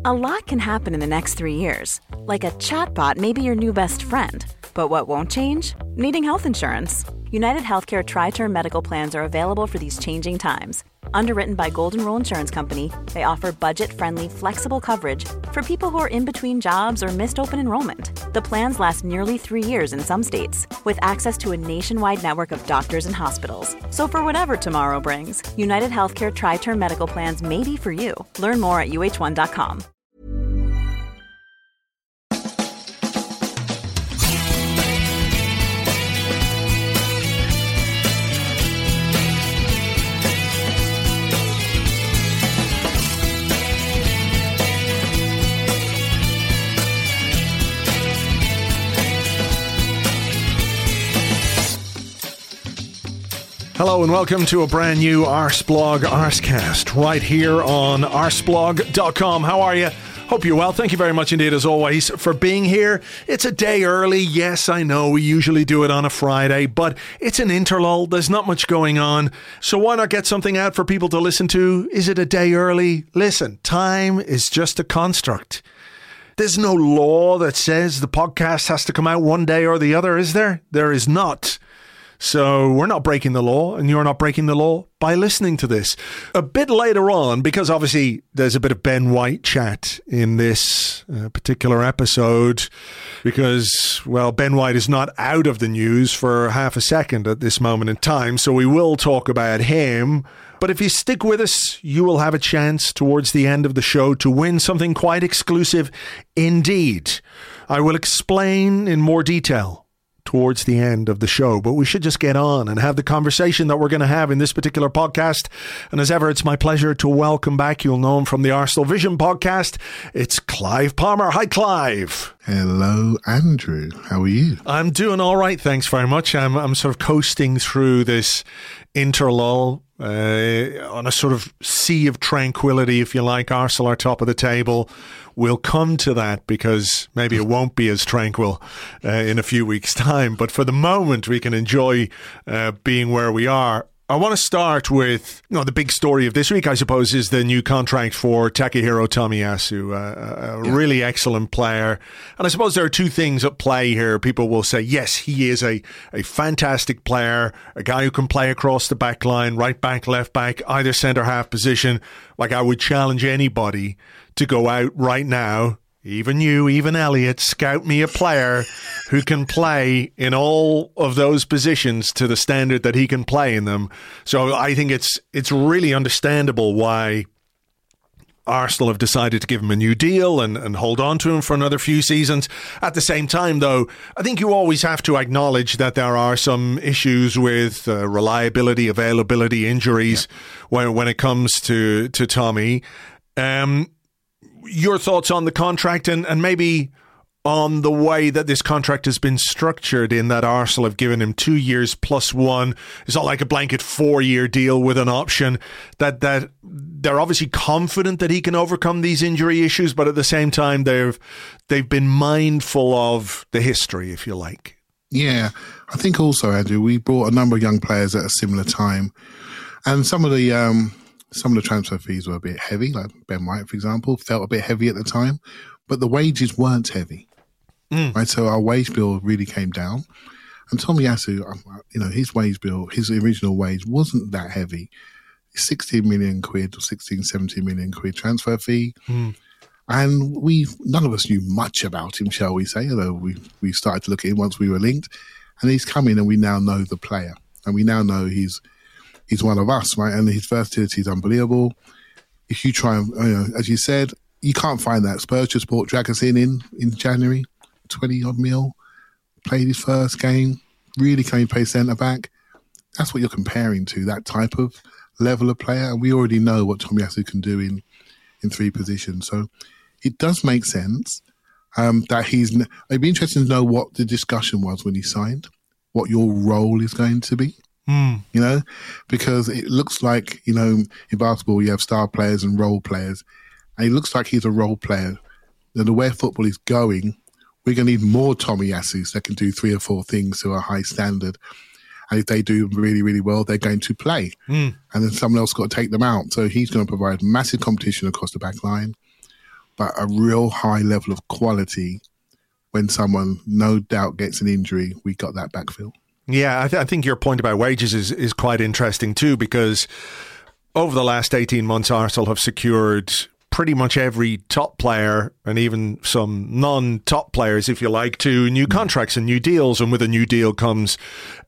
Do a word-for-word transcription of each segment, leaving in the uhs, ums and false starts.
A lot can happen in the next three years. Like a chatbot may be your new best friend. But what won't change? Needing health insurance. United Healthcare Tri-Term Medical Plans are available for these changing times. Underwritten by Golden Rule Insurance Company, they offer budget-friendly, flexible coverage for people who are in between jobs or missed open enrollment. The plans last nearly three years in some states, with access to a nationwide network of doctors and hospitals. So for whatever tomorrow brings, United Healthcare Tri-Term Medical Plans may be for you. Learn more at U H one dot com. Hello and welcome to a brand new Arseblog Arsecast right here on arseblog dot com. How are you? Hope you're well. Thank you very much indeed, as always, for being here. It's a day early. Yes, I know we usually do it on a Friday, but it's an interlull. There's not much going on. So why not get something out for people to listen to? Is it a day early? Listen, time is just a construct. There's no law that says the podcast has to come out one day or the other, is there? There is not. So we're not breaking the law, and you're not breaking the law by listening to this. A bit later on, because obviously there's a bit of Ben White chat in this uh, particular episode, because, well, Ben White is not out of the news for half a second at this moment in time, so we will talk about him. But if you stick with us, you will have a chance towards the end of the show to win something quite exclusive indeed. I will explain in more detail towards the end of the show, but we should just get on and have the conversation that we're going to have in this particular podcast. And as ever, it's my pleasure to welcome back, you'll know him from the Arsenal Vision podcast, it's Clive Palmer. Hi, Clive. Hello, Andrew. How are you? I'm doing all right, thanks very much. I'm, I'm sort of coasting through this interlull uh, on a sort of sea of tranquility, if you like. Arsenal are top of the table. We'll come to that because maybe it won't be as tranquil uh, in a few weeks' time. But for the moment, we can enjoy uh, being where we are. I want to start with, you know, the big story of this week, I suppose, is the new contract for Takehiro Tomiyasu, uh, a yeah. really excellent player. And I suppose there are two things at play here. People will say, yes, he is a, a fantastic player, a guy who can play across the back line, right back, left back, either centre-half position. Like, I would challenge anybody to go out right now, even you, even Elliot, scout me a player who can play in all of those positions to the standard that he can play in them. So I think it's it's really understandable why Arsenal have decided to give him a new deal and, and hold on to him for another few seasons. At the same time, though, I think you always have to acknowledge that there are some issues with uh, reliability, availability, injuries yeah. when when it comes to, to Tommy. Um Your thoughts on the contract and, and maybe on the way that this contract has been structured, in that Arsenal have given him two years plus one. It's not like a blanket four-year deal with an option. That that they're obviously confident that he can overcome these injury issues, but at the same time, they've they've been mindful of the history, if you like. Yeah, I think also, Andrew, we brought a number of young players at a similar time, and some of the um, some of the transfer fees were a bit heavy. Like Ben White, for example, felt a bit heavy at the time, but the wages weren't heavy. Mm. Right, so our wage bill really came down, and Tomiyasu, you know, his wage bill, his original wage wasn't that heavy. sixteen million quid or sixteen, seventeen million quid transfer fee. Mm. And we, none of us knew much about him, shall we say, although we, we started to look at him once we were linked. And he's come in and we now know the player. And we now know he's he's one of us, right? And his versatility is unbelievable. If you try and, you know, as you said, you can't find that. Spurs just bought Dragusin in in January, twenty-odd mil, played his first game, really came play centre-back. That's what you're comparing to, that type of level of player. And we already know what Tomiyasu can do in, in three positions. So it does make sense um, that he's... It'd be interesting to know what the discussion was when he signed, what your role is going to be, mm. you know, because it looks like, you know, in basketball you have star players and role players, and it looks like he's a role player. And the way football is going, we're going to need more Tomiyasus that can do three or four things to a high standard. And if they do really, really well, they're going to play. Mm. And then someone else got to take them out. So he's going to provide massive competition across the back line. but a real high level of quality. When someone, no doubt, gets an injury, we got that backfill. Yeah, I, th- I think your point about wages is, is quite interesting too, because over the last eighteen months, Arsenal have secured pretty much every top player and even some non-top players, if you like, to new contracts and new deals. And with a new deal comes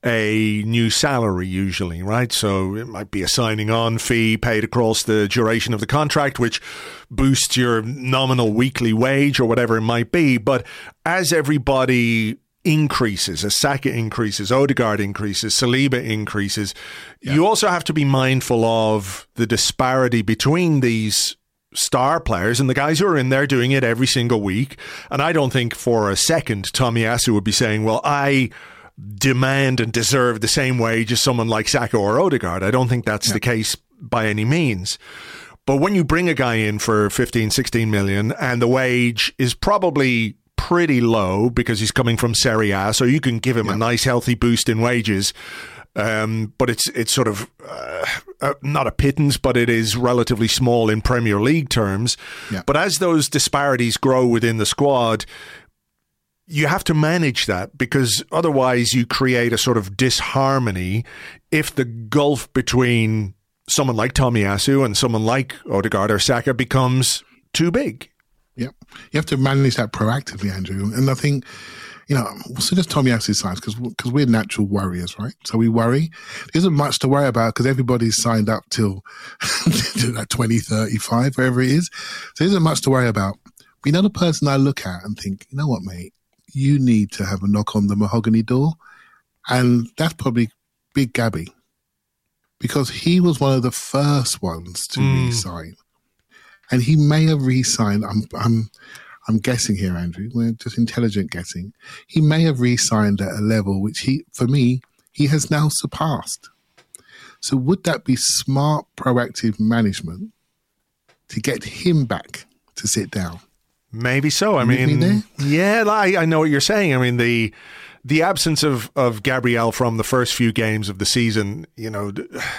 a new salary usually, right? So it might be a signing on fee paid across the duration of the contract, which boosts your nominal weekly wage or whatever it might be. But as everybody increases, as Saka increases, Odegaard increases, Saliba increases, yeah. you also have to be mindful of the disparity between these star players and the guys who are in there doing it every single week. And I don't think for a second Tomiyasu would be saying, well, I demand and deserve the same wage as someone like Saka or Odegaard. I don't think that's yeah. the case by any means. But when you bring a guy in for fifteen, sixteen million and the wage is probably pretty low because he's coming from Serie A, so you can give him yeah. a nice healthy boost in wages. Um, but it's it's sort of uh, uh, not a pittance, but it is relatively small in Premier League terms. Yeah. But as those disparities grow within the squad, you have to manage that, because otherwise you create a sort of disharmony if the gulf between someone like Tomiyasu and someone like Odegaard or Saka becomes too big. Yep. You have to manage that proactively, Andrew. And I think, you know, so just Tomiyasu's side, because because we're natural worriers, right? So we worry. There isn't much to worry about because everybody's signed up till, till like twenty thirty-five, wherever it is. So there isn't much to worry about. But you know, the person I look at and think, you know what, mate, you need to have a knock on the mahogany door. And that's probably Big Gabby, because he was one of the first ones to mm. re-sign. And he may have re-signed, I'm, I'm, I'm guessing here, Andrew, we're just intelligent guessing. He may have re-signed at a level which he, for me, he has now surpassed. So would that be smart, proactive management to get him back to sit down? Maybe so. I mean, me yeah, I, I know what you're saying. I mean, the the absence of, of Gabriel from the first few games of the season, you know,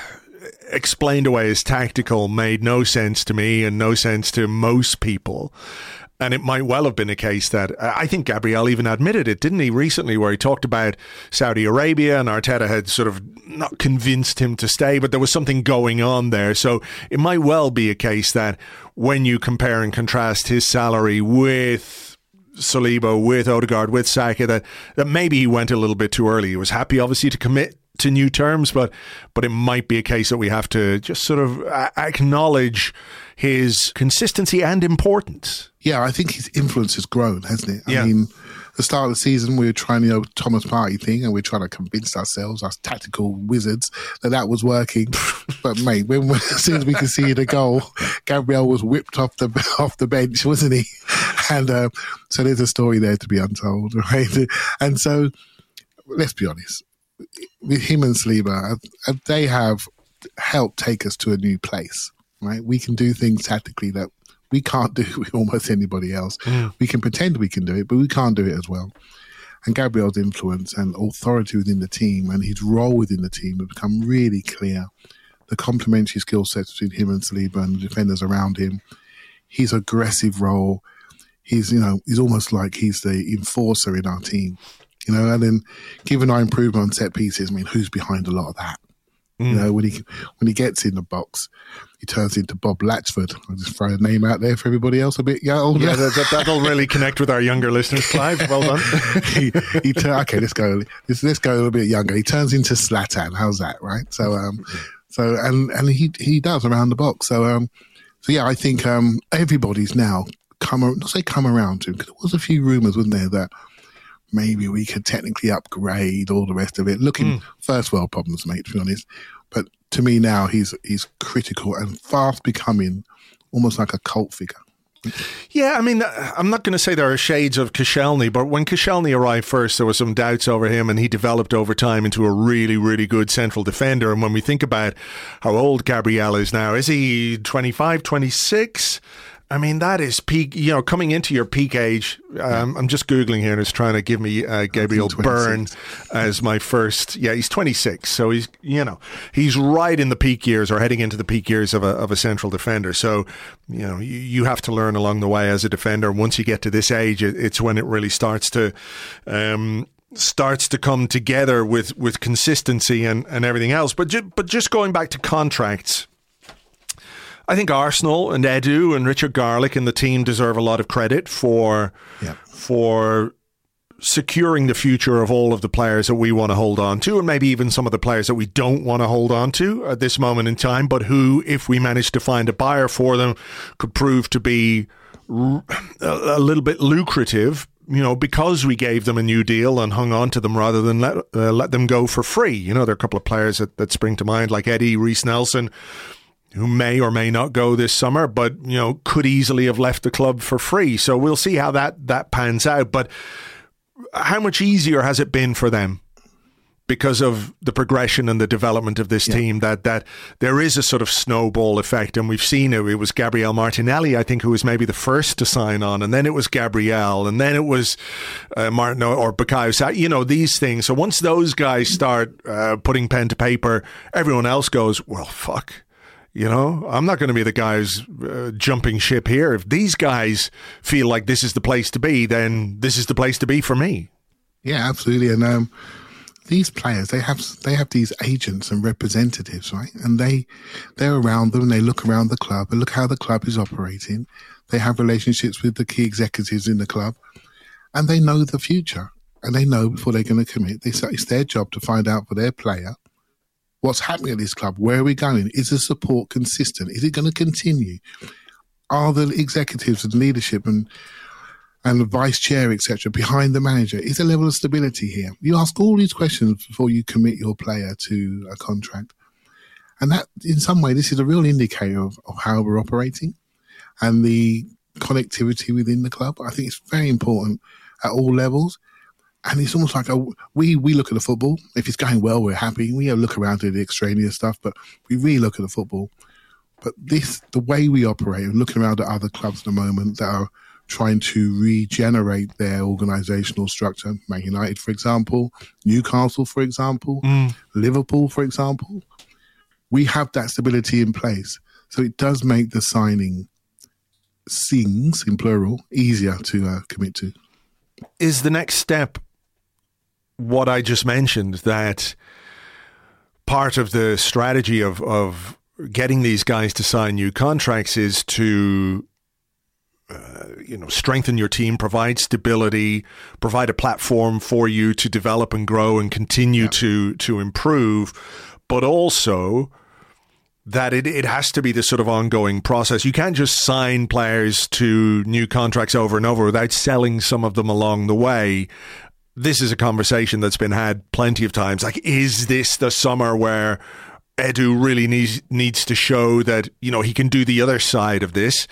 explained away as tactical, made no sense to me and no sense to most people. And it might well have been a case that, I think Gabriel even admitted it, didn't he, recently, where he talked about Saudi Arabia and Arteta had sort of not convinced him to stay, but there was something going on there. So it might well be a case that when you compare and contrast his salary with Saliba, with Odegaard, with Saka, that, that maybe he went a little bit too early. He was happy, obviously, to commit to new terms, but but it might be a case that we have to just sort of acknowledge his consistency and importance. Yeah, I think his influence has grown, hasn't it? I yeah. mean, the start of the season, we were trying, you know, Thomas Partey thing, and we we're trying to convince ourselves, us tactical wizards, that that was working. But mate, when, as soon as we could see the goal, Gabriel was whipped off the off the bench, wasn't he? And uh, so there's a story there to be untold, right? And so, let's be honest. With him and Saliba, they have helped take us to a new place, right? We can do things tactically that we can't do with almost anybody else. Mm. We can pretend we can do it, but we can't do it as well. And Gabriel's influence and authority within the team and his role within the team have become really clear. The complementary skill sets between him and Saliba and the defenders around him, his aggressive role, he's, you know, he's almost like he's the enforcer in our team. You know, and then given our improvement on set pieces, I mean, who's behind a lot of that? Mm. You know, when he when he gets in the box, he turns into Bob Latchford. I'll just throw a name out there for everybody else a bit yeah, older. Yeah, that, that'll really connect with our younger listeners, Clive. Well done. he, he tur- okay, let's go. Let's, let's go a little bit younger. He turns into Zlatan. How's that, right? So, um, so and and he he does around the box. So, um, so yeah, I think um, everybody's now come. Not say come around to him, because there was a few rumours, wasn't there, that maybe we could technically upgrade all the rest of it. Looking mm. first world problems, mate, to be honest. But to me now, he's he's critical and fast becoming almost like a cult figure. Yeah, I mean, I'm not going to say there are shades of Koscielny, but when Koscielny arrived first, there were some doubts over him, and he developed over time into a really, really good central defender. And when we think about how old Gabriel is now, is he twenty-five, twenty-six? I mean, that is peak, you know, coming into your peak age. Um, I'm just Googling here and it's trying to give me uh, Gabriel Byrne as my first. Yeah, he's twenty-six. So he's, you know, he's right in the peak years or heading into the peak years of a, of a central defender. So, you know, you, you have to learn along the way as a defender. Once you get to this age, it, it's when it really starts to, um, starts to come together with, with consistency and, and everything else. But, ju- but just going back to contracts, I think Arsenal and Edu and Richard Garlick and the team deserve a lot of credit for yeah. for securing the future of all of the players that we want to hold on to, and maybe even some of the players that we don't want to hold on to at this moment in time, but who, if we manage to find a buyer for them, could prove to be r- a little bit lucrative, you know, because we gave them a new deal and hung on to them rather than let uh, let them go for free. You know, there are a couple of players that, that spring to mind, like Eddie, Reece Nelson, who may or may not go this summer, but, you know, could easily have left the club for free. So we'll see how that, that pans out. But how much easier has it been for them because of the progression and the development of this yeah. team, that that there is a sort of snowball effect, and we've seen it. It was Gabriel Martinelli, I think, who was maybe the first to sign on, and then it was Gabriel, and then it was uh, Martin or Bukayo Saka, you know, these things. So once those guys start uh, putting pen to paper, everyone else goes, well, fuck. You know, I'm not going to be the guy who's uh, jumping ship here. If these guys feel like this is the place to be, then this is the place to be for me. Yeah, absolutely. And um, these players, they have they have these agents and representatives, right? And they they're around them and they look around the club and look how the club is operating. They have relationships with the key executives in the club, and they know the future. And they know before they're going to commit. They say it's their job to find out for their player what's happening at this club. Where are we going? Is the support consistent? Is it going to continue? Are the executives and leadership and and the vice chair, et cetera, behind the manager? Is there a level of stability here? You ask all these questions before you commit your player to a contract. And that, in some way, this is a real indicator of, of how we're operating and the connectivity within the club. I think it's very important at all levels. And it's almost like a, we we look at the football. If it's going well, we're happy. We look around to the extraneous stuff, but we really look at the football. But this, the way we operate, and looking around at other clubs at the moment that are trying to regenerate their organisational structure, Man United, for example, Newcastle, for example, mm. Liverpool, for example, we have that stability in place. So it does make the signing things, in plural, easier to uh, commit to. Is the next step what I just mentioned, that part of the strategy of, of getting these guys to sign new contracts is to, uh, you know, strengthen your team, provide stability, provide a platform for you to develop and grow and continue yeah. to, to improve, but also that it, it has to be this sort of ongoing process. You can't just sign players to new contracts over and over without selling some of them along the way. This is a conversation that's been had plenty of times. Like, is this the summer where Edu really needs needs to show that, you know, he can do the other side of this?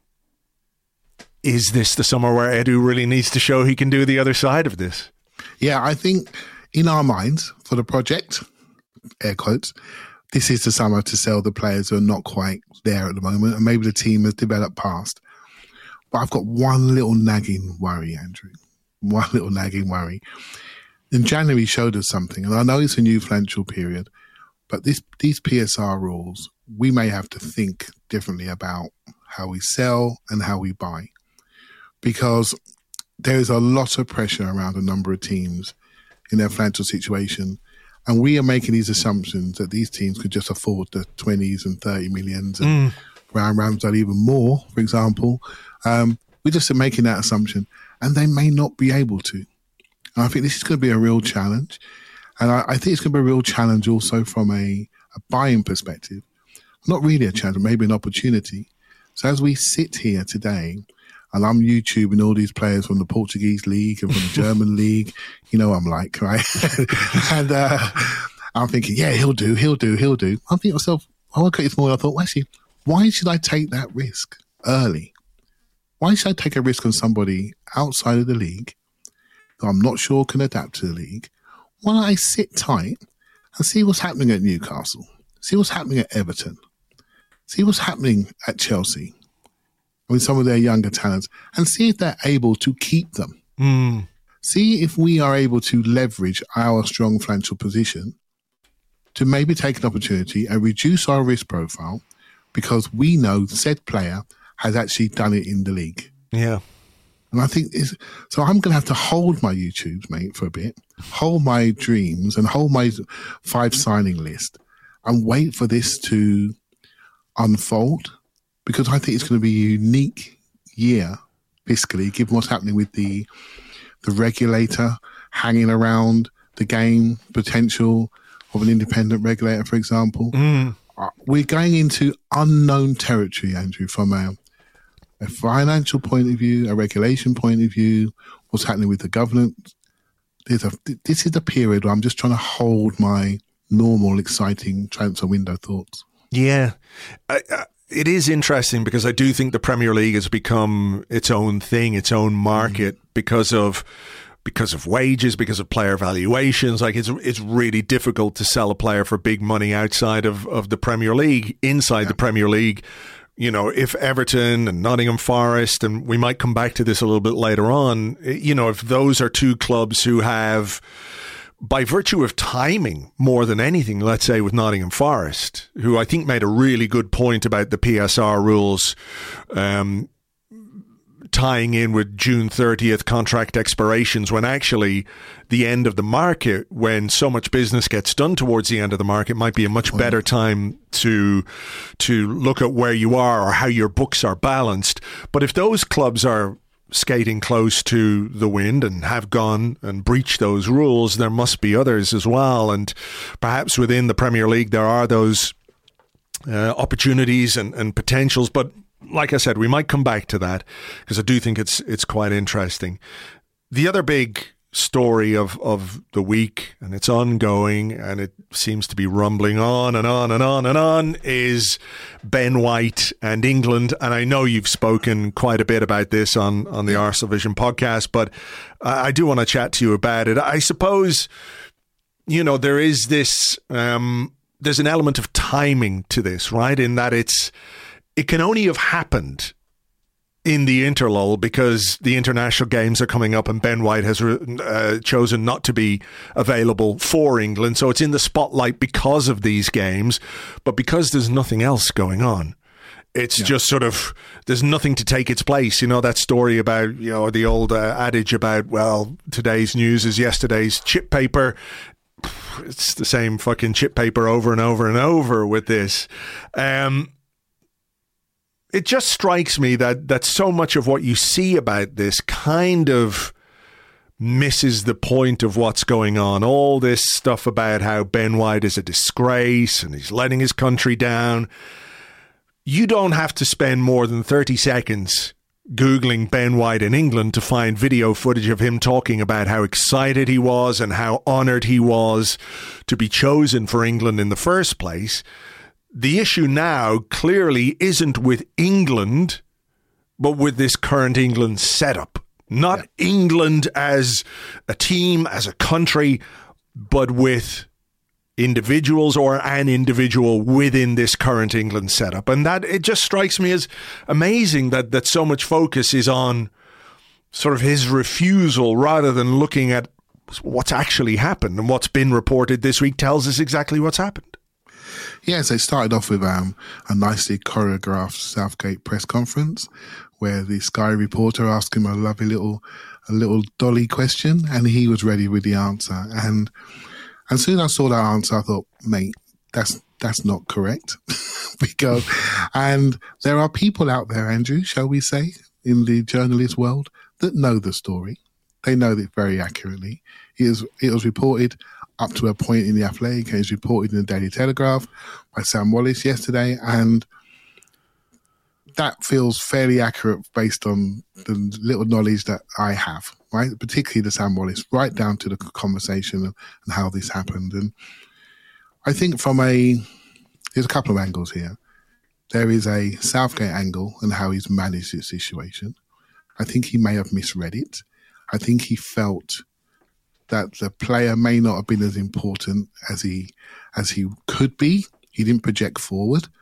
Is this the summer where Edu really needs to show he can do the other side of this? Yeah, I think in our minds for the project, air quotes, this is the summer to sell the players who are not quite there at the moment, and maybe the team has developed past. But I've got one little nagging worry, Andrew. One little nagging worry. In January showed us something, and I know it's a new financial period, but this, these P S R rules, we may have to think differently about how we sell and how we buy, because there is a lot of pressure around a number of teams in their financial situation. And we are making these assumptions that these teams could just afford the twenties and thirty millions and mm. round Ramsdale even more, for example. Um, we're just making that assumption, and they may not be able to. And I think this is going to be a real challenge. And I, I think it's going to be a real challenge also from a, a buying perspective. Not really a challenge, maybe an opportunity. So as we sit here today, and I'm YouTubing all these players from the Portuguese league and from the German league, you know what I'm like, right? and uh, I'm thinking, yeah, he'll do, he'll do, he'll do. I think to myself, I woke up this morning, I thought, well, actually, why should I take that risk early? Why should I take a risk on somebody outside of the league that I'm not sure can adapt to the league? Why don't I sit tight and see what's happening at Newcastle, see what's happening at Everton, see what's happening at Chelsea, with some of their younger talents and see if they're able to keep them. Mm. See if we are able to leverage our strong financial position to maybe take an opportunity and reduce our risk profile because we know said player has actually done it in the league. Yeah. And I think, it's, so I'm going to have to hold my YouTubes, mate, for a bit, hold my dreams and hold my five signing list and wait for this to unfold, because I think it's going to be a unique year fiscally, given what's happening with the the regulator hanging around the game, potential of an independent regulator, for example. Mm. Uh, we're going into unknown territory, Andrew, from a, a financial point of view, a regulation point of view, what's happening with the government. There's a, this is a period where I'm just trying to hold my normal, exciting transfer window thoughts. Yeah. I, I, it is interesting because I do think the Premier League has become its own thing, its own market mm. because of because of wages, because of player valuations. Like it's it's really difficult to sell a player for big money outside of, of the Premier League. Inside yeah. the Premier League, you know, if Everton and Nottingham Forest, and we might come back to this a little bit later on, you know, if those are two clubs who have, by virtue of timing more than anything, let's say with Nottingham Forest, who I think made a really good point about the P S R rules um, tying in with June thirtieth contract expirations, when actually the end of the market, when so much business gets done towards the end of the market, might be a much better time to to look at where you are or how your books are balanced. But if those clubs are skating close to the wind and have gone and breached those rules, there must be others as well. And perhaps within the Premier League, there are those uh, opportunities and, and potentials. But like I said, we might come back to that because I do think it's it's quite interesting. The other big story of, of the week, and it's ongoing and it seems to be rumbling on and on and on and on, is Ben White and England. And I know you've spoken quite a bit about this on, on the Arsenal Vision podcast, but I do want to chat to you about it. I suppose, you know, there is this, um, there's an element of timing to this, right? In that it's, it can only have happened in the interlull because the international games are coming up and Ben White has uh, chosen not to be available for England. So it's in the spotlight because of these games, but because there's nothing else going on. It's yeah. just sort of, there's nothing to take its place. You know, that story about, you know, the old uh, adage about, well, today's news is yesterday's chip paper. It's the same fucking chip paper over and over and over with this. Um, It just strikes me that, that so much of what you see about this kind of misses the point of what's going on. All this stuff about how Ben White is a disgrace and he's letting his country down. You don't have to spend more than thirty seconds Googling Ben White in England to find video footage of him talking about how excited he was and how honoured he was to be chosen for England in the first place. The issue now clearly isn't with England, but with this current England setup. Not yeah. England as a team, as a country, but with individuals or an individual within this current England setup. And that, it just strikes me as amazing that, that so much focus is on sort of his refusal rather than looking at what's actually happened. And what's been reported this week tells us exactly what's happened. Yeah, so it started off with um, a nicely choreographed Southgate press conference where the Sky reporter asked him a lovely little a little dolly question and he was ready with the answer. And as soon as I saw that answer, I thought, mate, that's that's not correct. because And there are people out there, Andrew, shall we say, in the journalist world that know the story. They know it very accurately. It was, it was reported up to a point in the Athletic, and it's reported in the Daily Telegraph by Sam Wallace yesterday, and that feels fairly accurate based on the little knowledge that I have, right? Particularly the Sam Wallace, right down to the conversation and how this happened. And I think from a, there's a couple of angles here. There is a Southgate angle and how he's managed this situation. I think he may have misread it. I think he felt that the player may not have been as important as he as he could be. He didn't project forward.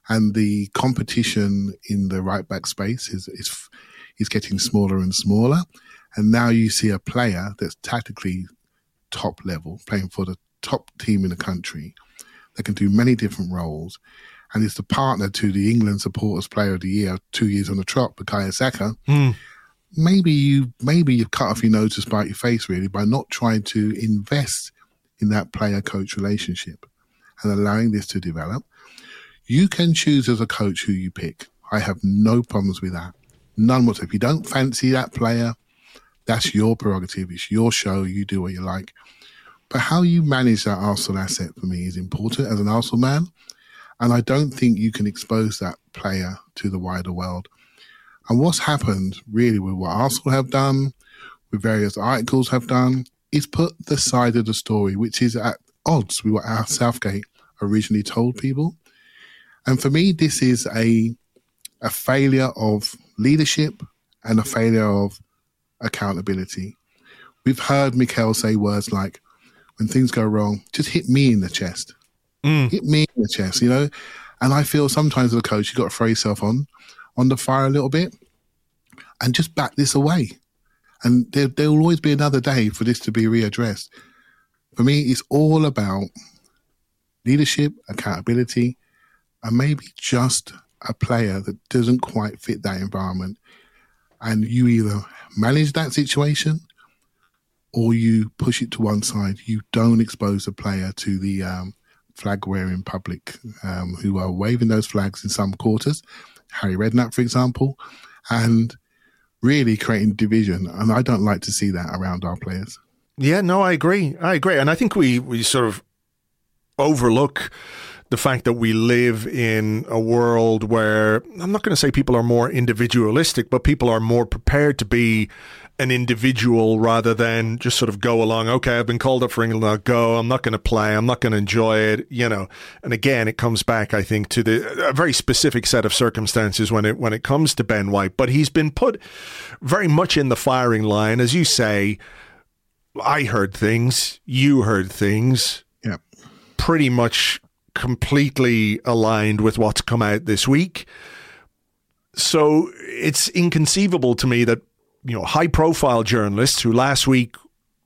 and the competition in the right back space is, is, is getting smaller and smaller. And now you see a player that's tactically top level, playing for the top team in the country, that can do many different roles, and is the partner to the England Supporters Player of the Year two years on the trot, Bukayo Saka. Mm. Maybe you maybe you've cut off your nose to spite your face, really, by not trying to invest in that player-coach relationship and allowing this to develop. You can choose as a coach who you pick. I have no problems with that. None whatsoever. If you don't fancy that player, that's your prerogative. It's your show. You do what you like. But how you manage that Arsenal asset for me is important as an Arsenal man. And I don't think you can expose that player to the wider world. And what's happened really with what Arsenal have done, with various articles have done, is put the side of the story, which is at odds with what our Southgate originally told people. And for me, this is a, a failure of leadership and a failure of accountability. We've heard Mikel say words like, when things go wrong, just hit me in the chest. Mm. Hit me in the chest, you know? And I feel sometimes as a coach, you've got to throw yourself on, on the fire a little bit and just back this away. And there, there will always be another day for this to be readdressed. For me, it's all about leadership, accountability, and maybe just a player that doesn't quite fit that environment. And you either manage that situation or you push it to one side. You don't expose the player to the um, flag-wearing public um, who are waving those flags in some quarters, Harry Redknapp, for example, and really creating division. And I don't like to see that around our players. Yeah, no, I agree. I agree. And I think we, we sort of overlook the fact that we live in a world where, I'm not going to say people are more individualistic, but people are more prepared to be an individual rather than just sort of go along. Okay, I've been called up for England, I'll go. I'm not going to play. I'm not going to enjoy it, you know. And again, it comes back, I think, to the a very specific set of circumstances when it when it comes to Ben White. But he's been put very much in the firing line, as you say. I heard things, you heard things. Yeah, pretty much completely aligned with what's come out this week. So it's inconceivable to me that, you know, high-profile journalists who last week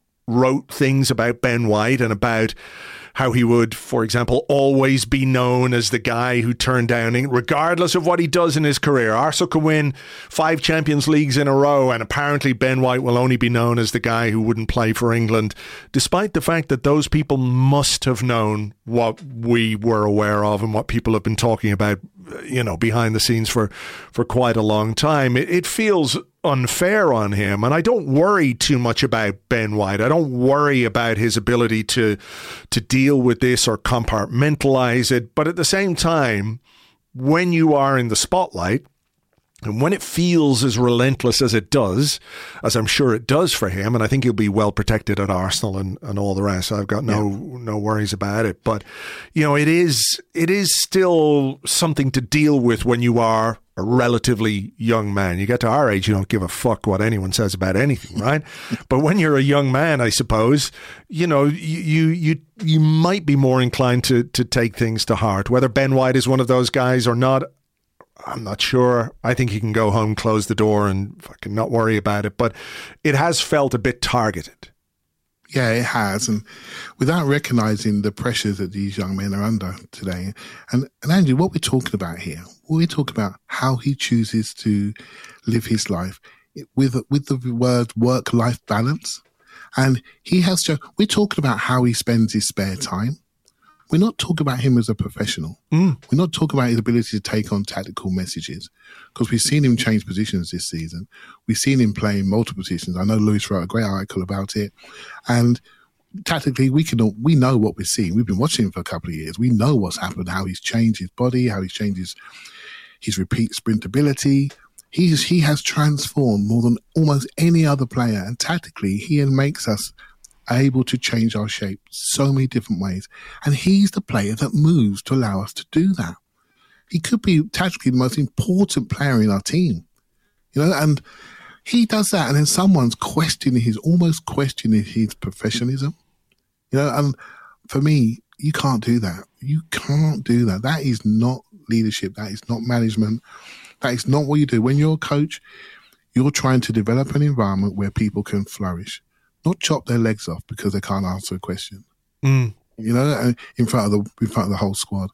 wrote things about Ben White and about how he would, for example, always be known as the guy who turned down, regardless of what he does in his career. Arsenal can win five Champions Leagues in a row, and apparently Ben White will only be known as the guy who wouldn't play for England, despite the fact that those people must have known what we were aware of and what people have been talking about, you know, behind the scenes for, for quite a long time. It, it feels unfair on him, and I don't worry too much about Ben White. I don't worry about his ability to to deal with this or compartmentalize it. But at the same time, when you are in the spotlight, and when it feels as relentless as it does, as I'm sure it does for him, and I think he'll be well protected at Arsenal and, and all the rest. I've got no yeah. no worries about it. But, you know, it is it is still something to deal with when you are a relatively young man. You get to our age, you don't give a fuck what anyone says about anything, right? But when you're a young man, I suppose, you know, you you you might be more inclined to to take things to heart. Whether Ben White is one of those guys or not, I'm not sure. I think he can go home, close the door, and fucking not worry about it. But it has felt a bit targeted. Yeah, it has. And without recognising the pressures that these young men are under today. And, and Andrew, what we're talking about here, we're talking about how he chooses to live his life with, with the word work-life balance. And he has to, we're talking about how he spends his spare time. We're not talking about him as a professional. Mm. We're not talking about his ability to take on tactical messages, because we've seen him change positions this season. We've seen him play in multiple positions. I know Lewis wrote a great article about it. And tactically, we can we know what we're seeing. We've been watching him for a couple of years. We know what's happened, how he's changed his body, how he's changed his, his repeat sprintability. He's, he has transformed more than almost any other player. And tactically, he makes us able to change our shape so many different ways. And he's the player that moves to allow us to do that. He could be tactically the most important player in our team, you know, and he does that. And then someone's questioning his, almost questioning his professionalism, you know, and for me, you can't do that. You can't do that. That is not leadership. That is not management. That is not what you do. When you're a coach, you're trying to develop an environment where people can flourish, not chop their legs off because they can't answer a question. Mm. You know, in front of the in front of the whole squad.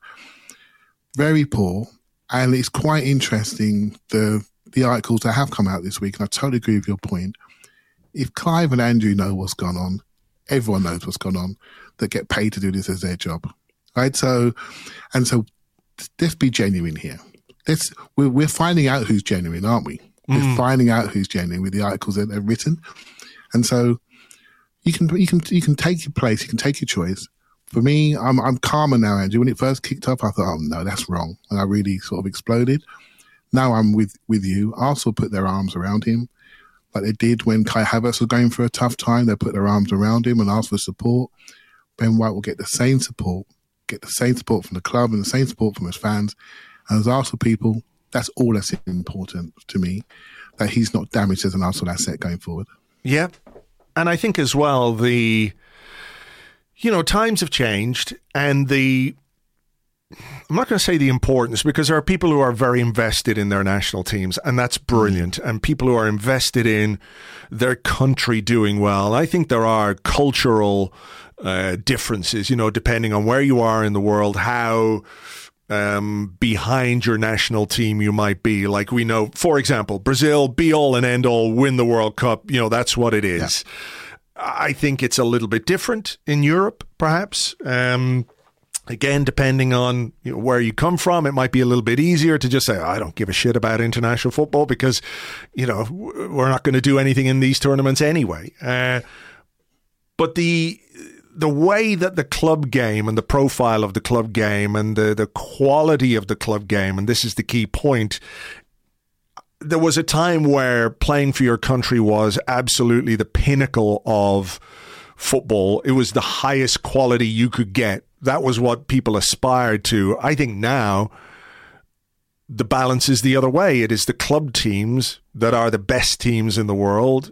Very poor, and it's quite interesting the the articles that have come out this week. And I totally agree with your point. If Clive and Andrew know what's gone on, everyone knows what's gone on. That get paid to do this as their job, right? So, and so, let's be genuine here. Let's we're, we're finding out who's genuine, aren't we? Mm. We're finding out who's genuine with the articles that they've written, and so you can you can you can take your place, you can take your choice. For me, I'm I'm calmer now, Andrew. When it first kicked off, I thought, oh no, that's wrong, and I really sort of exploded. Now I'm with with you. Arsenal put their arms around him, like they did when Kai Havertz was going for a tough time. They put their arms around him and asked for support. Ben White will get the same support, get the same support from the club and the same support from his fans. And as Arsenal people, that's all that's important to me, that he's not damaged as an Arsenal asset going forward. Yeah. And I think as well, the, you know, times have changed and the, I'm not going to say the importance, because there are people who are very invested in their national teams, and that's brilliant. And people who are invested in their country doing well. I think there are cultural uh, differences, you know, depending on where you are in the world, how um, behind your national team you might be. Like we know, for example, Brazil, be all and end all, win the World Cup. You know, that's what it is. Yeah. I think it's a little bit different in Europe, perhaps. Um, Again, depending on you know, where you come from, it might be a little bit easier to just say, oh, I don't give a shit about international football because, you know, we're not going to do anything in these tournaments anyway. Uh, but the the way that the club game and the profile of the club game and the, the quality of the club game, and this is the key point, there was a time where playing for your country was absolutely the pinnacle of football. It was the highest quality you could get. That was what people aspired to. I think now the balance is the other way. It is the club teams that are the best teams in the world,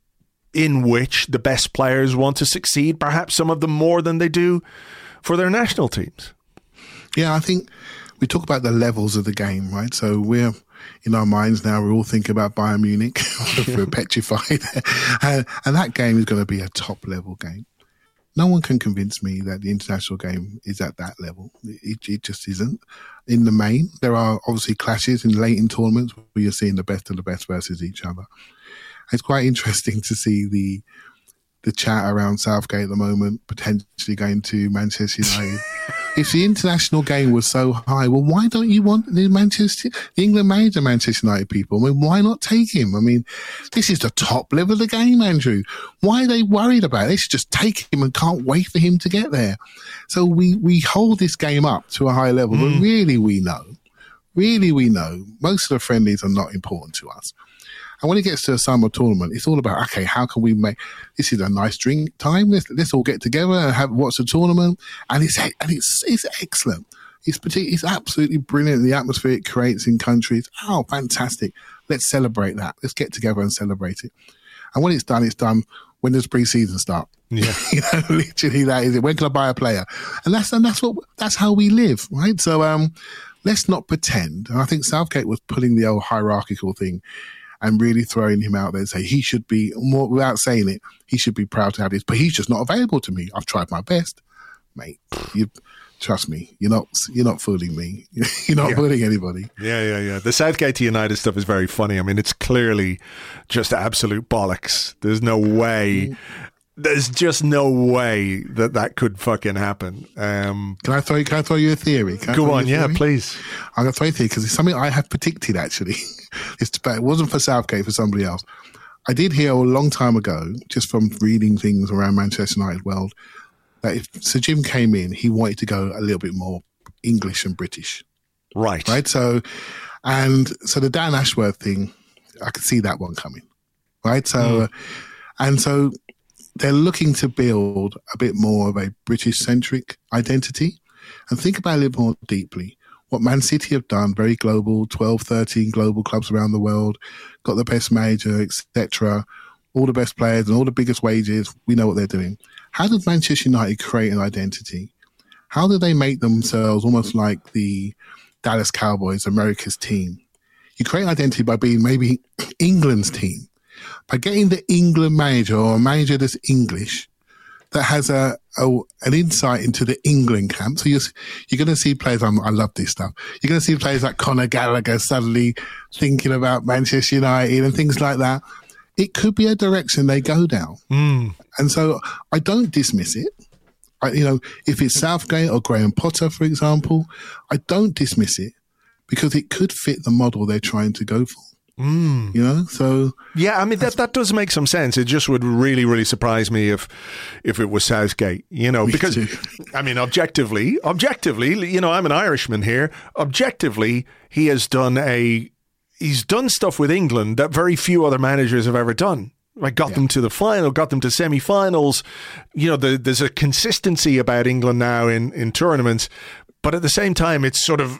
in which the best players want to succeed, perhaps some of them more than they do for their national teams. Yeah, I think we talk about the levels of the game, right? So we're, in our minds now, we're all thinking about Bayern Munich. We're petrified. and, and that game is going to be a top-level game. No one can convince me that the international game is at that level. It, it just isn't. In the main, there are obviously clashes in late in tournaments where you're seeing the best of the best versus each other. It's quite interesting to see the the chat around Southgate at the moment, potentially going to Manchester United. If the international game was so high, well, why don't you want the Manchester, the England manager, Manchester United people? I mean, why not take him? I mean, this is the top level of the game, Andrew. Why are they worried about it? They should just take him and can't wait for him to get there. So we, we hold this game up to a high level, mm. but really we know, really we know, most of the friendlies are not important to us. And when it gets to a summer tournament, it's all about, okay, how can we make, this is a nice drink time. Let's, let's all get together and have, watch the tournament. And it's, and it's, it's excellent. It's particularly, it's absolutely brilliant. The atmosphere it creates in countries. Oh, fantastic. Let's celebrate that. Let's get together and celebrate it. And when it's done, it's done when does pre-season start? Yeah. You know, literally that is it. When can I buy a player? And that's, and that's what, that's how we live, right? So, um, let's not pretend. And I think Southgate was pulling the old hierarchical thing and really throwing him out there and say he should be, more without saying it, he should be proud to have this, but he's just not available to me. I've tried my best, mate. You trust me. You're not. You're not fooling me. You're not yeah. fooling anybody. Yeah, yeah, yeah. The Southgate to United stuff is very funny. I mean, it's clearly just absolute bollocks. There's no way. Mm. There's just no way that that could fucking happen. Um, can I throw? Can I throw you a theory? Can go on, yeah, theory? Please. I'm gonna throw you a theory because it's something I have predicted. Actually, it's it wasn't for Southgate, for somebody else. I did hear a long time ago, just from reading things around Manchester United world, that if Sir Jim came in, he wanted to go a little bit more English and British. Right. Right. So, and so the Dan Ashworth thing, I could see that one coming. Right. So, mm. uh, and so. They're looking to build a bit more of a British-centric identity. And think about it a little more deeply. What Man City have done, very global, twelve, thirteen global clubs around the world, got the best manager, et cetera, all the best players and all the biggest wages. We know what they're doing. How did Manchester United create an identity? How did they make themselves almost like the Dallas Cowboys, America's team. You create identity by being maybe England's team, by getting the England manager or a manager that's English, that has a, a an insight into the England camp. So you're, you're going to see players, I'm, I love this stuff, you're going to see players like Conor Gallagher suddenly thinking about Manchester United and things like that. It could be a direction they go down. Mm. And so I don't dismiss it. I, you know, if it's Southgate or Graham Potter, for example, I don't dismiss it because it could fit the model they're trying to go for. Mm. You know, so yeah, I mean that that does make some sense. It just would really, really surprise me if if it was Southgate. You know, because too. I mean, objectively, objectively, you know, I'm an Irishman here. Objectively, he has done a he's done stuff with England that very few other managers have ever done. Like got yeah. them to the final, got them to semi-finals. You know, the, there's a consistency about England now in in tournaments, but at the same time, it's sort of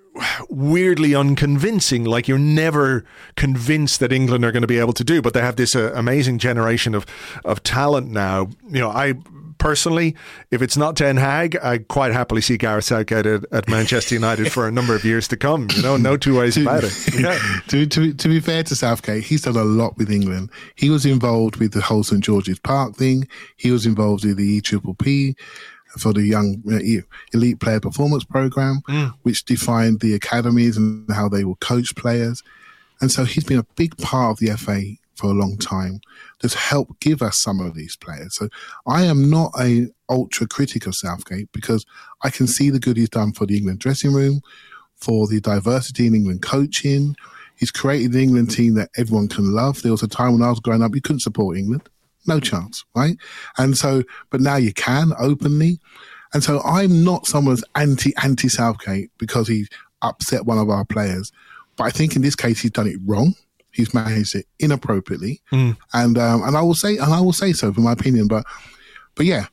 weirdly unconvincing. Like you're never convinced that England are going to be able to do, but they have this uh, amazing generation of of talent now. You know, I personally, if it's not Ten Hag, I quite happily see Gareth Southgate at, at Manchester United for a number of years to come. You know, no two ways about it. Yeah. to, to, to be fair to Southgate, he's done a lot with England. He was involved with the whole St George's Park thing. He was involved with the E P P P for the young uh, elite player performance program, mm. which defined the academies and how they will coach players. And so he's been a big part of the F A for a long time that's helped give us some of these players. So I am not a ultra critic of Southgate because I can see the good he's done for the England dressing room, for the diversity in England coaching. He's created an England team that everyone can love. There was a time when I was growing up, you couldn't support England. No chance, right? And so, but now you can openly. And so I'm not someone's anti, anti Southgate because he upset one of our players. But I think in this case, he's done it wrong. He's managed it inappropriately. Mm. And, um, and I will say, and I will say so for my opinion, but, but yeah,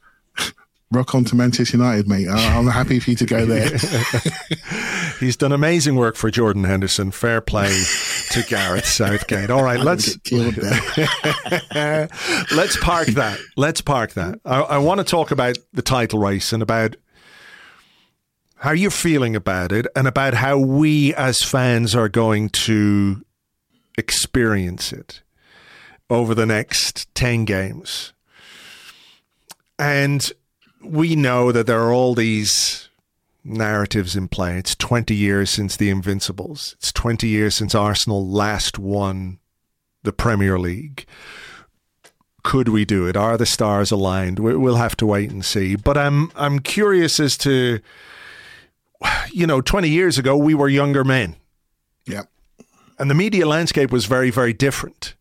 rock on to Manchester United, mate. I'm happy for you to go there. He's done amazing work for Jordan Henderson. Fair play to Gareth Southgate. All right, let's let's park that. Let's park that. I, I want to talk about the title race and about how you're feeling about it and about how we as fans are going to experience it over the next ten games. And we know that there are all these narratives in play. It's twenty years since the Invincibles. It's twenty years since Arsenal last won the Premier League. Could we do it? Are the stars aligned? We'll have to wait and see. But I'm I'm curious as to, you know, twenty years ago, we were younger men. Yeah. And the media landscape was very, very different.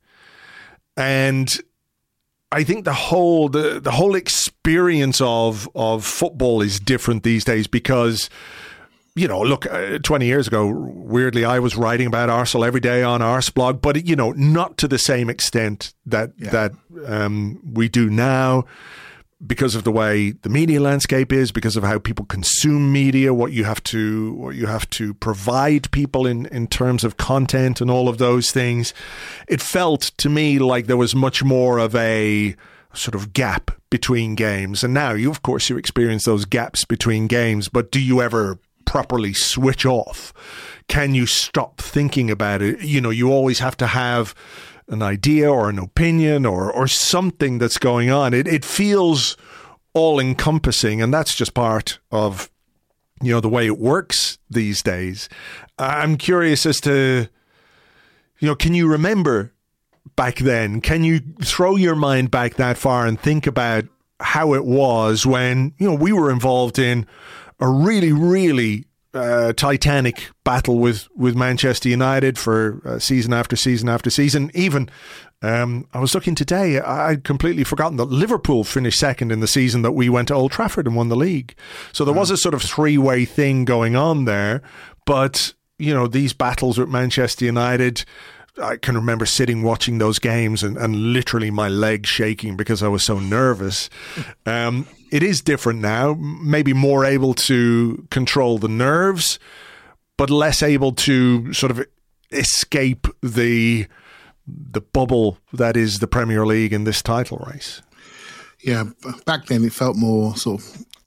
And I think the whole the, the whole experience of of football is different these days because, you know, look, uh, twenty years ago, weirdly, I was writing about Arsenal every day on Arseblog, but, you know, not to the same extent that yeah. that um, we do now because of the way the media landscape is, because of how people consume media, what you have to what you have to provide people in, in terms of content and all of those things. It felt to me like there was much more of a sort of gap between games. And now, you of course, you experience those gaps between games, but do you ever properly switch off? Can you stop thinking about it? You know, you always have to have an idea or an opinion or or something that's going on. It it feels all-encompassing, and that's just part of, you know, the way it works these days. I'm curious as to, you know, can you remember back then? Can you throw your mind back that far and think about how it was when, you know, we were involved in a really, really Uh, titanic battle with, with Manchester United for uh, season after season after season. Even, um, I was looking today, I, I'd completely forgotten that Liverpool finished second in the season that we went to Old Trafford and won the league. So there was a sort of three-way thing going on there. But, you know, these battles with Manchester United, I can remember sitting watching those games and, and literally my legs shaking because I was so nervous. Um, it is different now, maybe more able to control the nerves, but less able to sort of escape the the bubble that is the Premier League in this title race. Yeah, back then it felt more sort of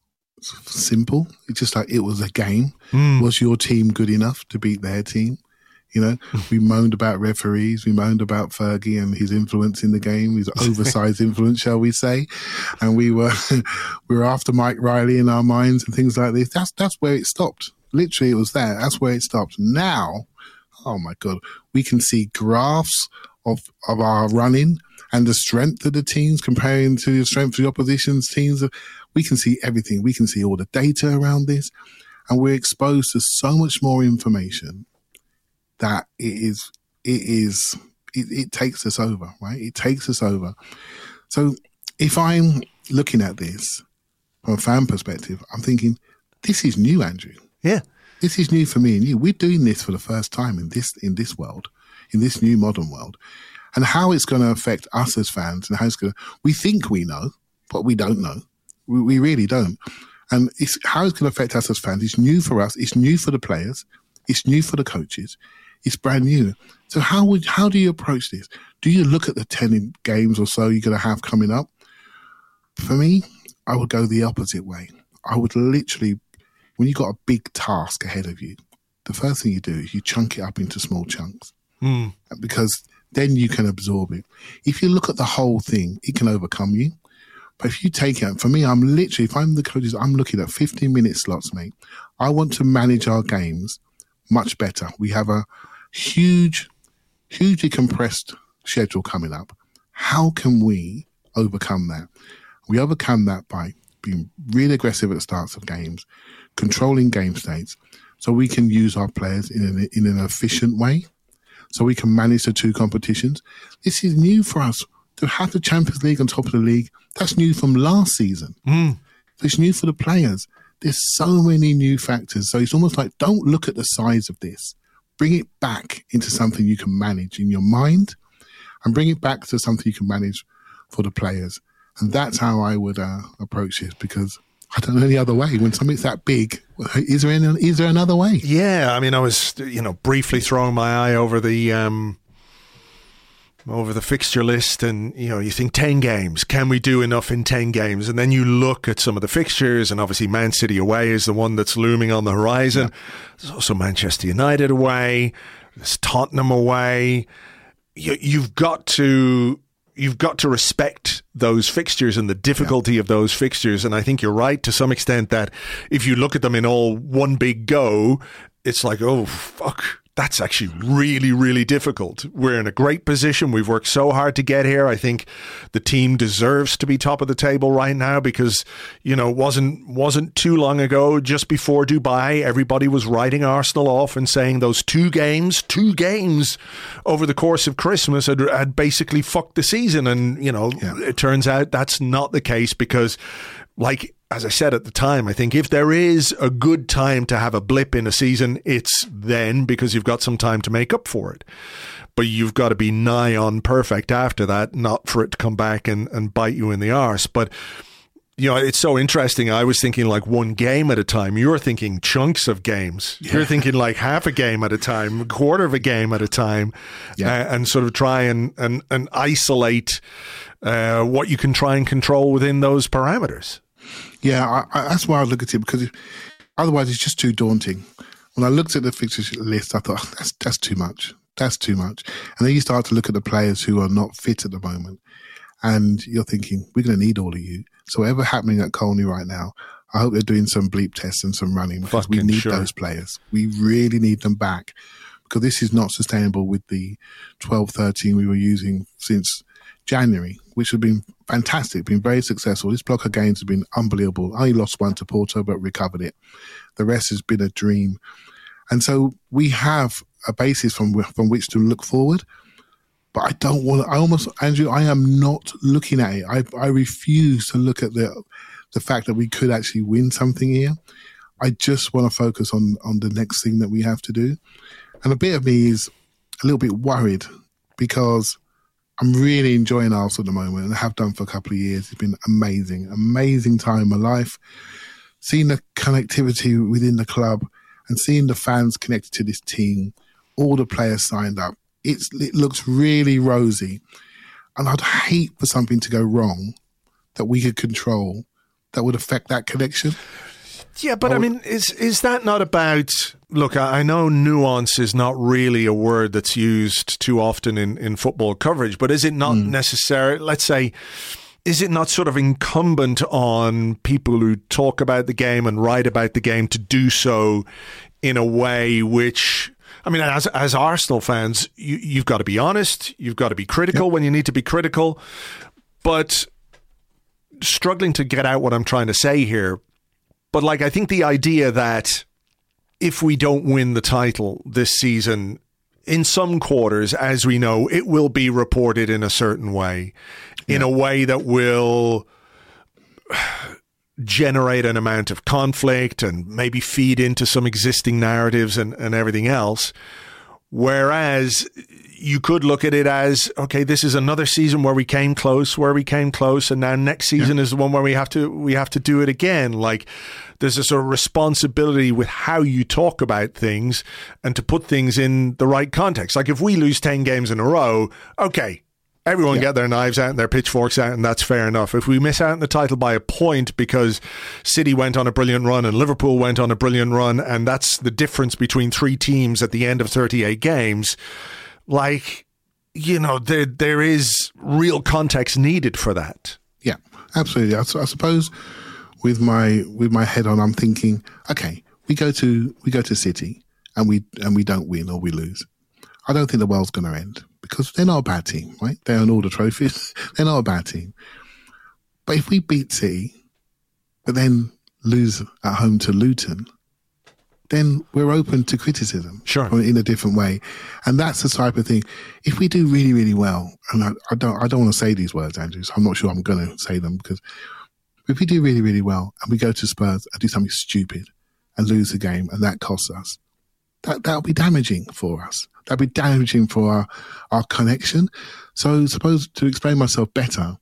simple. It's just like it was a game. Mm. Was your team good enough to beat their team? You know, we moaned about referees. We moaned about Fergie and his influence in the game, his oversized influence, shall we say? And we were we were after Mike Riley in our minds and things like this. That's that's where it stopped. Literally, it was there. That's where it stopped. Now, oh my God, we can see graphs of of our running and the strength of the teams comparing to the strength of the opposition's teams. We can see everything. We can see all the data around this, and we're exposed to so much more information that it is, it is, it, it takes us over, right? It takes us over. So if I'm looking at this from a fan perspective, I'm thinking, this is new, Andrew. Yeah. This is new for me and you. We're doing this for the first time in this, in this world, in this new modern world. And how it's going to affect us as fans and how it's going to, we think we know, but we don't know. We, we really don't. And it's how it's going to affect us as fans. It's new for us. It's new for the players. It's new for the coaches. It's brand new. So how would how do you approach this? Do you look at the ten games or so you're going to have coming up? For me, I would go the opposite way. I would literally, when you've got a big task ahead of you, the first thing you do is you chunk it up into small chunks. Mm. Because then you can absorb it. If you look at the whole thing, it can overcome you. But if you take it, for me, I'm literally, if I'm the coaches, I'm looking at fifteen minute slots, mate. I want to manage our games much better. We have a huge, hugely compressed schedule coming up. How can we overcome that? We overcome that by being really aggressive at the starts of games, controlling game states, so we can use our players in an, in an efficient way, so we can manage the two competitions. This is new for us. To have the Champions League on top of the league, that's new from last season. Mm. It's new for the players. There's so many new factors. So it's almost like, don't look at the size of this. Bring it back into something you can manage in your mind and bring it back to something you can manage for the players. And that's how I would uh, approach this, because I don't know any other way. When something's that big, is there any, is there another way? Yeah, I mean, I was, you know, briefly throwing my eye over the um, over the fixture list, and you know, you think ten games. Can we do enough in ten games? And then you look at some of the fixtures, and obviously Man City away is the one that's looming on the horizon. Yeah. There's also Manchester United away. There's Tottenham away. You, you've got to. You've got to respect those fixtures and the difficulty yeah. of those fixtures. And I think you're right to some extent that if you look at them in all one big go, it's like, oh, fuck, that's actually really, really difficult. We're in a great position. We've worked so hard to get here. I think the team deserves to be top of the table right now because, you know, it wasn't, wasn't too long ago, just before Dubai, everybody was writing Arsenal off and saying those two games, two games over the course of Christmas had, had basically fucked the season. And, you know, yeah. it turns out that's not the case because, like, as I said at the time, I think if there is a good time to have a blip in a season, it's then, because you've got some time to make up for it. But you've got to be nigh on perfect after that, not for it to come back and, and bite you in the arse. But, you know, it's so interesting. I was thinking like one game at a time. You're thinking chunks of games. Yeah. You're thinking like half a game at a time, a quarter of a game at a time, yeah. uh, and sort of try and, and, and isolate uh, what you can try and control within those parameters. Yeah, I, I, that's why I look at it, because if, otherwise it's just too daunting. When I looked at the fixtures list, I thought, oh, that's that's too much. That's too much. And then you start to look at the players who are not fit at the moment, and you're thinking, we're going to need all of you. So whatever happening at Colney right now, I hope they're doing some bleep tests and some running, because Fucking we need sure. those players. We really need them back, because this is not sustainable with the twelve thirteen we were using since January, which has been fantastic, been very successful. This block of games has been unbelievable. I only lost one to Porto, but recovered it. The rest has been a dream. And so we have a basis from from which to look forward. But I don't want to, I almost, Andrew, I am not looking at it. I, I refuse to look at the the fact that we could actually win something here. I just want to focus on, on the next thing that we have to do. And a bit of me is a little bit worried, because I'm really enjoying Arsenal at the moment, and I have done for a couple of years. It's been amazing, amazing time in my life. Seeing the connectivity within the club and seeing the fans connected to this team, all the players signed up, it's, it looks really rosy. And I'd hate for something to go wrong that we could control that would affect that connection. Yeah, but I, would, I mean, is is that not about... Look, I know nuance is not really a word that's used too often in, in football coverage, but is it not mm. necessary, let's say, is it not sort of incumbent on people who talk about the game and write about the game to do so in a way which... I mean, as as Arsenal fans, you, you've got to be honest, you've got to be critical yep. when you need to be critical, but struggling to get out what I'm trying to say here. But like, I think the idea that if we don't win the title this season, in some quarters, as we know, it will be reported in a certain way, in yeah. a way that will generate an amount of conflict and maybe feed into some existing narratives and, and everything else. Whereas you could look at it as, okay, this is another season where we came close, where we came close, and now next season yeah. is the one where we have to we have to do it again. Like, there's a sort of responsibility with how you talk about things and to put things in the right context. Like, if we lose ten games in a row, okay, everyone yeah. get their knives out and their pitchforks out, and that's fair enough. If we miss out on the title by a point because City went on a brilliant run and Liverpool went on a brilliant run, and that's the difference between three teams at the end of thirty-eight games, like, you know, there there is real context needed for that. Yeah, absolutely. I, I suppose with my with my head on, I'm thinking, okay, we go to we go to City and we and we don't win or we lose. I don't think the world's going to end, because they're not a bad team, right? They own all the trophies. They're not a bad team. But if we beat City, but then lose at home to Luton, then we're open to criticism sure. in a different way. And that's the type of thing. If we do really, really well, and I, I don't I don't want to say these words, Andrew, so I'm not sure I'm going to say them, because if we do really, really well and we go to Spurs and do something stupid and lose the game and that costs us, that, that'll be damaging for us. That'd be damaging for our, our connection. So suppose, to explain myself better,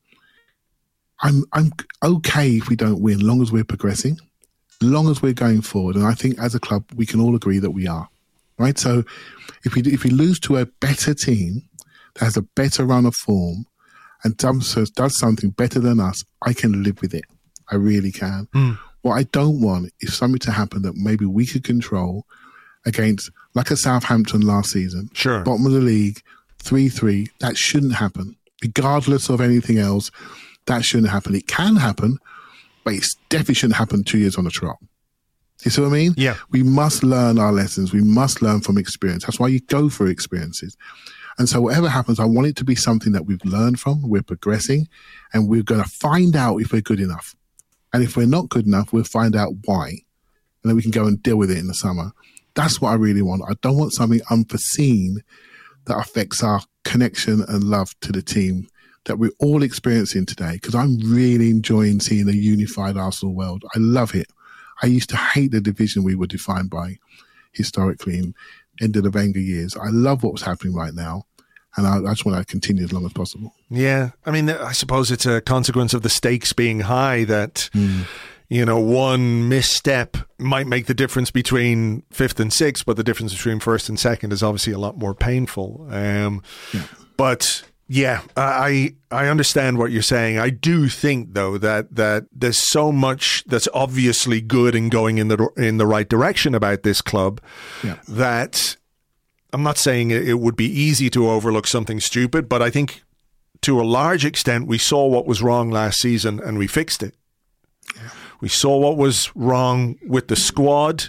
I'm I'm okay if we don't win, long as we're progressing, long as we're going forward. And I think as a club, we can all agree that we are, right? So if we if we lose to a better team that has a better run of form and does, does something better than us, I can live with it. I really can. Mm. What I don't want is something to happen that maybe we could control against, like a Southampton last season, sure. bottom of the league, three three. That shouldn't happen. Regardless of anything else, that shouldn't happen. It can happen, but it definitely shouldn't happen two years on the trot. You see what I mean? Yeah. We must learn our lessons. We must learn from experience. That's why you go through experiences. And so whatever happens, I want it to be something that we've learned from, we're progressing, and we're going to find out if we're good enough. And if we're not good enough, we'll find out why. And then we can go and deal with it in the summer. That's what I really want. I don't want something unforeseen that affects our connection and love to the team that we're all experiencing today, because I'm really enjoying seeing a unified Arsenal world. I love it. I used to hate the division we were defined by historically in end of the Wenger years. I love what's happening right now, and I, I just want to continue as long as possible. Yeah. I mean, I suppose it's a consequence of the stakes being high that... Mm. You know, one misstep might make the difference between fifth and sixth, but the difference between first and second is obviously a lot more painful. Um, yeah. But yeah, I I understand what you're saying. I do think, though, that that there's so much that's obviously good and going in the in the right direction about this club yeah. that I'm not saying it would be easy to overlook something stupid, but I think to a large extent we saw what was wrong last season and we fixed it. Yeah. We saw what was wrong with the squad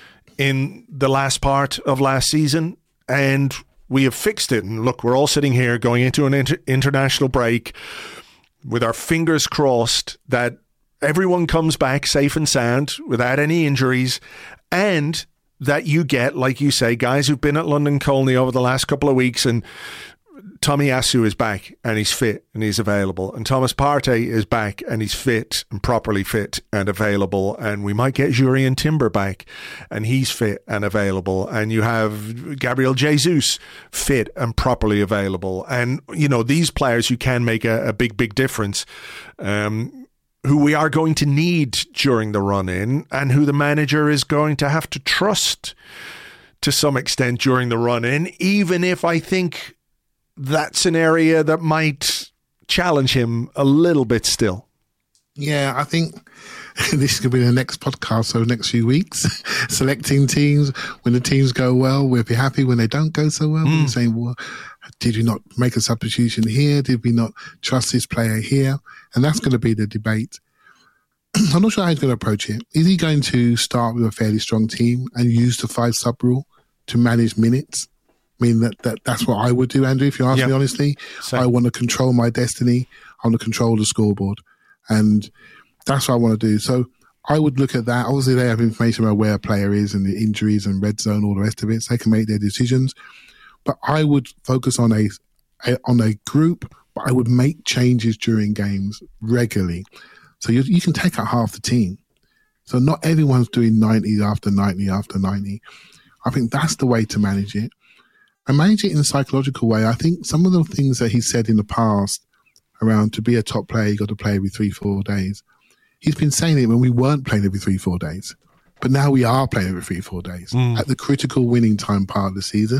in the last part of last season, and we have fixed it. And look, we're all sitting here going into an inter- international break with our fingers crossed that everyone comes back safe and sound without any injuries, and that you get, like you say, guys who've been at London Colney over the last couple of weeks, and Tomiyasu is back and he's fit and he's available, and Thomas Partey is back and he's fit and properly fit and available, and we might get Jurrien Timber back and he's fit and available, and you have Gabriel Jesus fit and properly available, and you know, these players who can make a, a big big difference, um, who we are going to need during the run-in, and who the manager is going to have to trust to some extent during the run-in, even if I think that's an area that might challenge him a little bit still. Yeah, I think this is going to be the next podcast, so next few weeks, selecting teams. When the teams go well, we'll be happy. When they don't go so well, mm. we're saying, well, did you not make a substitution here? Did we not trust this player here? And that's going to be the debate. I'm not sure how he's going to approach it. Is he going to start with a fairly strong team and use the five sub rule to manage minutes? I mean, that, that that's what I would do, Andrew, if you ask yep. me honestly. Same. I want to control my destiny. I want to control the scoreboard. And that's what I want to do. So I would look at that. Obviously, they have information about where a player is and the injuries and red zone, all the rest of it. So they can make their decisions. But I would focus on a, a on a group, but I would make changes during games regularly. So you, you can take out half the team. So not everyone's doing ninety after ninety after ninety. I think that's the way to manage it. And manage it in a psychological way. I think some of the things that he said in the past around to be a top player, you got to play every three, four days. He's been saying it when we weren't playing every three, four days. But now we are playing every three, four days mm. at the critical winning time part of the season.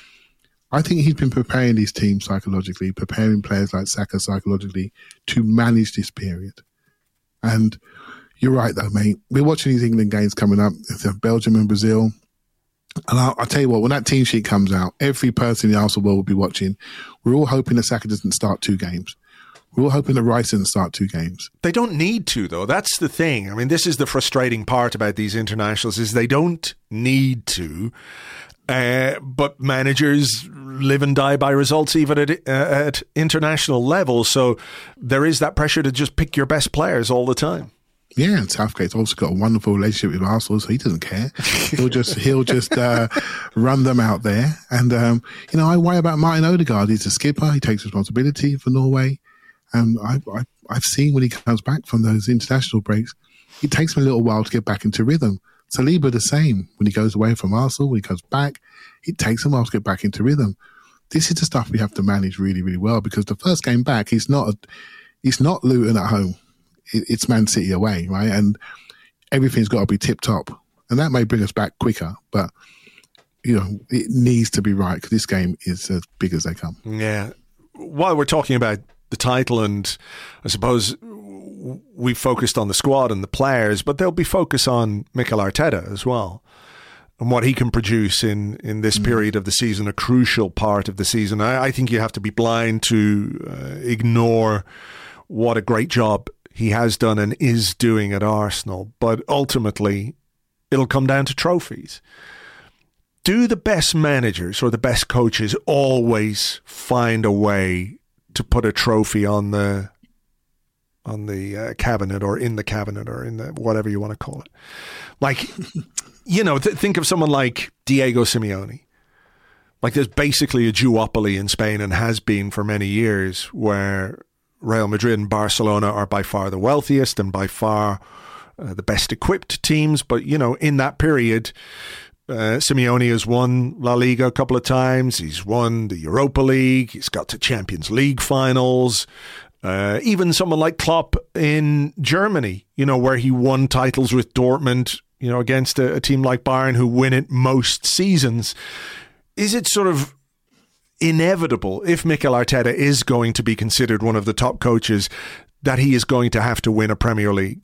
I think he's been preparing these teams psychologically, preparing players like Saka psychologically to manage this period. And you're right, though, mate. We're watching these England games coming up. It's Belgium and Brazil. And I'll, I'll tell you what, when that team sheet comes out, every person in the Arsenal world will be watching. We're all hoping that Saka doesn't start two games. We're all hoping that Rice doesn't start two games. They don't need to, though. That's the thing. I mean, this is the frustrating part about these internationals is they don't need to. Uh, but managers live and die by results even at, uh, at international level. So there is that pressure to just pick your best players all the time. Yeah, and Southgate's also got a wonderful relationship with Arsenal, so he doesn't care. He'll just he'll just uh, run them out there. And, um, you know, I worry about Martin Odegaard. He's a skipper. He takes responsibility for Norway. And I, I, I've seen when he comes back from those international breaks, it takes him a little while to get back into rhythm. Saliba the same. When he goes away from Arsenal, when he comes back, it takes him a while to get back into rhythm. This is the stuff we have to manage really, really well because the first game back, he's not, a, he's not Luton at home. It, it's Man City away, right? And everything's got to be tip-top. And that may bring us back quicker, but, you know, it needs to be right because this game is as big as they come. Yeah. While we're talking about the title, and I suppose we focused on the squad and the players, but there'll be focus on Mikel Arteta as well and what he can produce in, in this mm. period of the season, a crucial part of the season. I, I think you have to be blind to uh, ignore what a great job he has done and is doing at Arsenal, but ultimately it'll come down to trophies. Do the best managers or the best coaches always find a way to put a trophy on the on the uh, cabinet or in the cabinet or in the whatever you want to call it? Like, you know, th- think of someone like Diego Simeone. Like there's basically a duopoly in Spain and has been for many years where Real Madrid and Barcelona are by far the wealthiest and by far uh, the best equipped teams. But, you know, in that period, Uh, Simeone has won La Liga a couple of times. He's won the Europa League. He's got to Champions League finals. Uh, even someone like Klopp in Germany, you know, where he won titles with Dortmund, you know, against a, a team like Bayern who win it most seasons. Is it sort of inevitable, if Mikel Arteta is going to be considered one of the top coaches, that he is going to have to win a Premier League?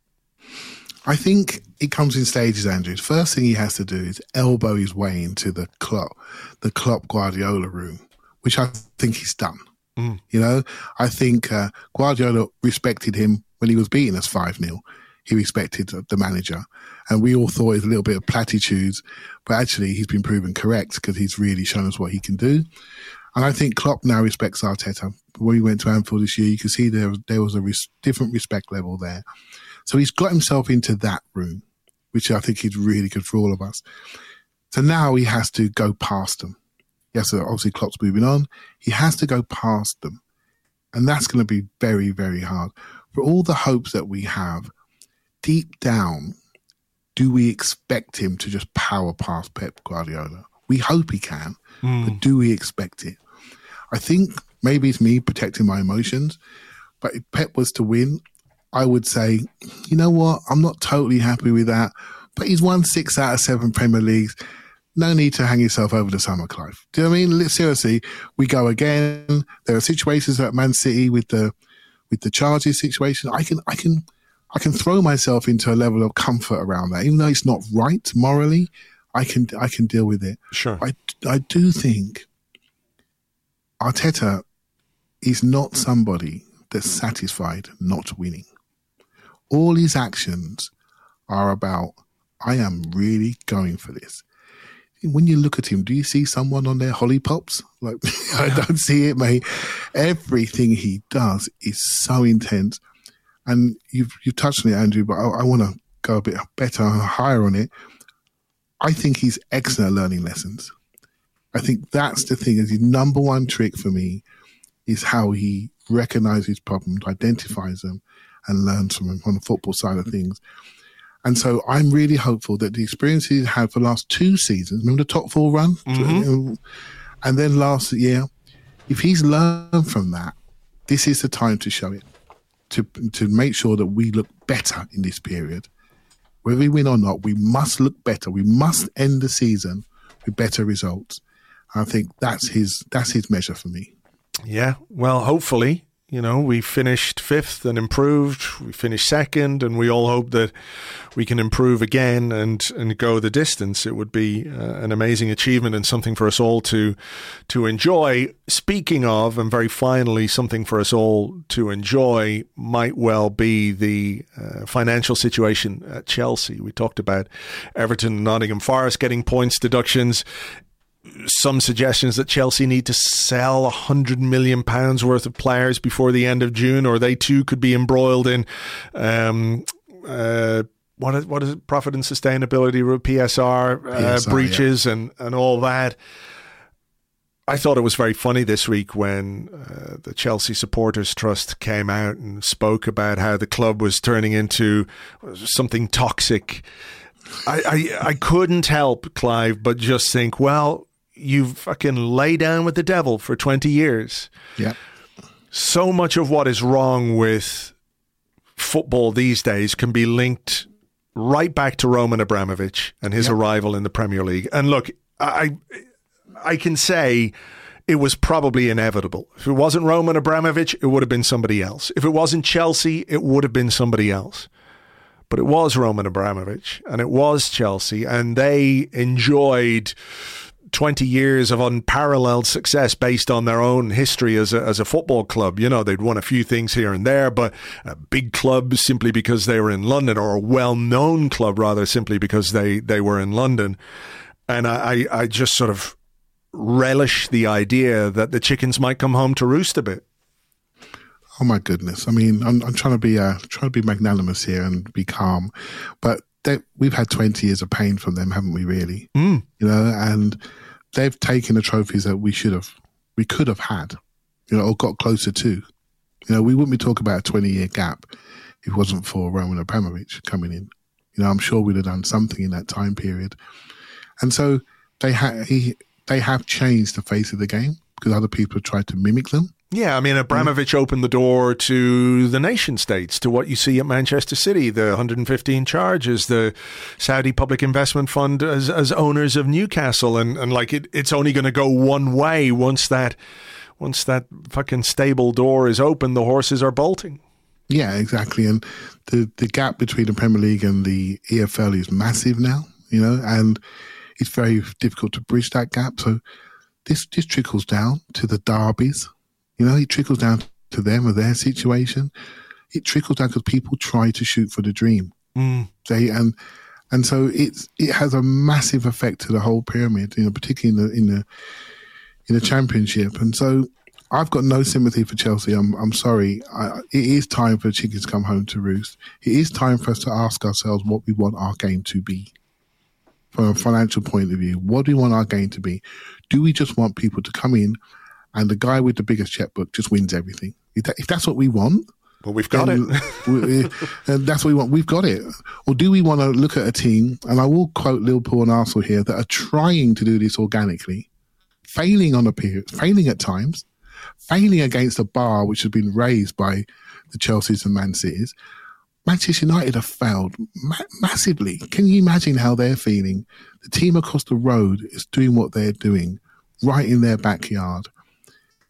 I think it comes in stages, Andrew. The first thing he has to do is elbow his way into the Klopp, the Klopp Guardiola room, which I think he's done. Mm. You know, I think uh, Guardiola respected him when he was beating us five nil. He respected the manager. And we all thought it was a little bit of platitudes, but actually he's been proven correct because he's really shown us what he can do. And I think Klopp now respects Arteta. When we went to Anfield this year, you could see there was, there was a res- different respect level there. So he's got himself into that room, which I think is really good for all of us. So now he has to go past them. Yes, so obviously Klopp's moving on. He has to go past them. And that's going to be very, very hard. For all the hopes that we have, deep down, do we expect him to just power past Pep Guardiola? We hope he can, mm. but do we expect it? I think maybe it's me protecting my emotions, but if Pep was to win, I would say, you know what, I'm not totally happy with that, but he's won six out of seven Premier Leagues. No need to hang yourself over the summer, Clive. Do you know what I mean? Seriously, we go again. There are situations at Man City with the with the charges situation, I can, I can, I can throw myself into a level of comfort around that, even though it's not right morally. I can, I can deal with it. Sure. I, I do think Arteta is not somebody that's satisfied not winning. All his actions are about, I am really going for this. When you look at him, do you see someone on their hollypops? Like, I don't see it, mate. Everything he does is so intense. And you've, you've touched on it, Andrew, but I, I want to go a bit better, higher on it. I think he's excellent at learning lessons. I think that's the thing. Is his number one trick for me is how he recognizes problems, identifies them, and learns from them on the football side of things. And so I'm really hopeful that the experience he's had for the last two seasons, remember the top four run? Mm-hmm. And then last year, if he's learned from that, this is the time to show it, to to make sure that we look better in this period. Whether we win or not, we must look better. We must end the season with better results. I think that's his that's his measure for me. Yeah, well, hopefully. You know, we finished fifth and improved. We finished second, and we all hope that we can improve again and, and go the distance. It would be uh, an amazing achievement and something for us all to to enjoy. Speaking of, and very finally, something for us all to enjoy might well be the uh, financial situation at Chelsea. We talked about Everton and Nottingham Forest getting points deductions. Some suggestions that Chelsea need to sell one hundred million pounds worth of players before the end of June, or they too could be embroiled in um, uh, what is, what is it? Profit and sustainability, P S R, uh, P S R breaches yeah. and, and all that. I thought it was very funny this week when uh, the Chelsea Supporters Trust came out and spoke about how the club was turning into something toxic. I, I, I couldn't help, Clive, but just think, well, you fucking lay down with the devil for twenty years. Yeah. So much of what is wrong with football these days can be linked right back to Roman Abramovich and his yep. arrival in the Premier League. And look, I I can say it was probably inevitable. If it wasn't Roman Abramovich, it would have been somebody else. If it wasn't Chelsea, it would have been somebody else. But it was Roman Abramovich and it was Chelsea, and they enjoyed twenty years of unparalleled success based on their own history as a, as a football club. You know, they'd won a few things here and there, but a big club simply because they were in London, or a well-known club rather simply because they, they were in London. And I, I just sort of relish the idea that the chickens might come home to roost a bit. Oh my goodness! I mean, I'm, I'm trying to be uh, trying to be magnanimous here and be calm, but they, we've had twenty years of pain from them, haven't we? Really, mm. you know, and they've taken the trophies that we should have, we could have had, you know, or got closer to. You know, we wouldn't be talking about a twenty-year gap if it wasn't for Roman Abramovich coming in. You know, I'm sure we'd have done something in that time period, and so they ha- he, they have changed the face of the game because other people have tried to mimic them. Yeah, I mean, Abramovich mm. opened the door to the nation states, to what you see at Manchester City, the one hundred fifteen charges, the Saudi Public Investment Fund as, as owners of Newcastle. And, and like, it, it's only going to go one way once that, once that fucking stable door is open, the horses are bolting. Yeah, exactly. And the, the gap between the Premier League and the E F L is massive now, you know, and it's very difficult to bridge that gap. So this, this trickles down to the derbies. You know, it trickles down to them or their situation. It trickles down because people try to shoot for the dream. Mm. They and and so it's it has a massive effect to the whole pyramid. You know, particularly in the in the in the championship. And so I've got no sympathy for Chelsea. I'm I'm sorry. I, it is time for the chickens to come home to roost. It is time for us to ask ourselves what we want our game to be. From a financial point of view, what do we want our game to be? Do we just want people to come in and the guy with the biggest checkbook just wins everything? If, that, if that's what we want, well, we've got it. we, and that's what we want. We've got it. Or do we want to look at a team, and I will quote Liverpool and Arsenal here, that are trying to do this organically, failing on a period, failing at times, failing against a bar which has been raised by the Chelseas and Man Cities. Manchester United have failed ma- massively. Can you imagine how they're feeling? The team across the road is doing what they're doing right in their backyard.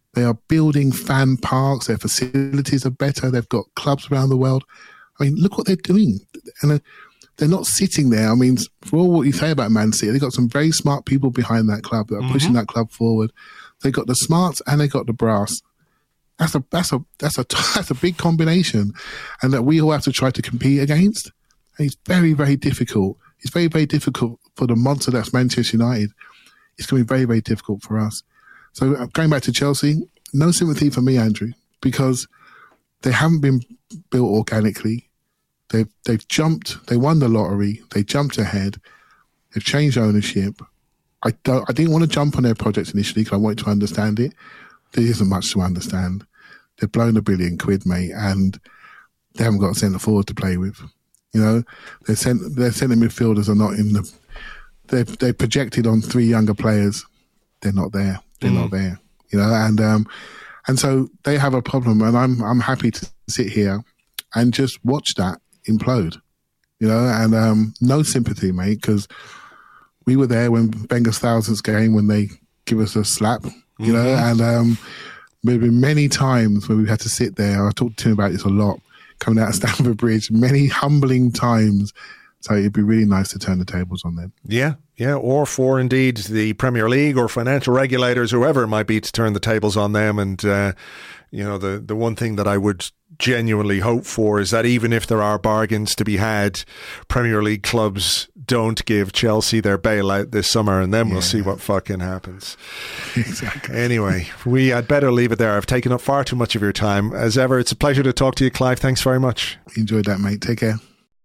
They are building fan parks. Their facilities are better. They've got clubs around the world. I mean, look what they're doing. And they're not sitting there. I mean, for all what you say about Man City, they've got some very smart people behind that club that are mm-hmm. pushing that club forward. They got the smarts and they got the brass. That's a that's a that's a that's a big combination, and that we all have to try to compete against. And it's very very difficult. It's very very difficult for the monster that's Manchester United. It's going to be very very difficult for us. So going back to Chelsea, no sympathy for me, Andrew, because they haven't been built organically. They've they've jumped. They won the lottery. They jumped ahead. They've changed ownership. I don't. I didn't want to jump on their project initially because I wanted to understand it. There isn't much to understand. They've blown a billion quid, mate, and they haven't got a centre forward to play with. You know, their cent- their centre midfielders are not in the. They're they projected on three younger players. They're not there. They're mm. not there. You know, and um, and so they have a problem, and I'm I'm happy to sit here and just watch that implode. You know, and um, no sympathy, mate, because we were there when Wenger's thousandth game when they give us a slap. You mm-hmm. know, and um, there have been many times where we've had to sit there. I talked to him about this a lot, coming out of Stamford Bridge, many humbling times. So it'd be really nice to turn the tables on them. Yeah, yeah, or for indeed the Premier League or financial regulators, whoever it might be, to turn the tables on them. And, uh, you know, the, the one thing that I would genuinely hope for is that even if there are bargains to be had, Premier League clubs don't give Chelsea their bailout this summer, and then yeah. we'll see what fucking happens. Exactly. Anyway, we had better leave it there. I've taken up far too much of your time. As ever, it's a pleasure to talk to you, Clive. Thanks very much. Enjoyed that, mate. Take care.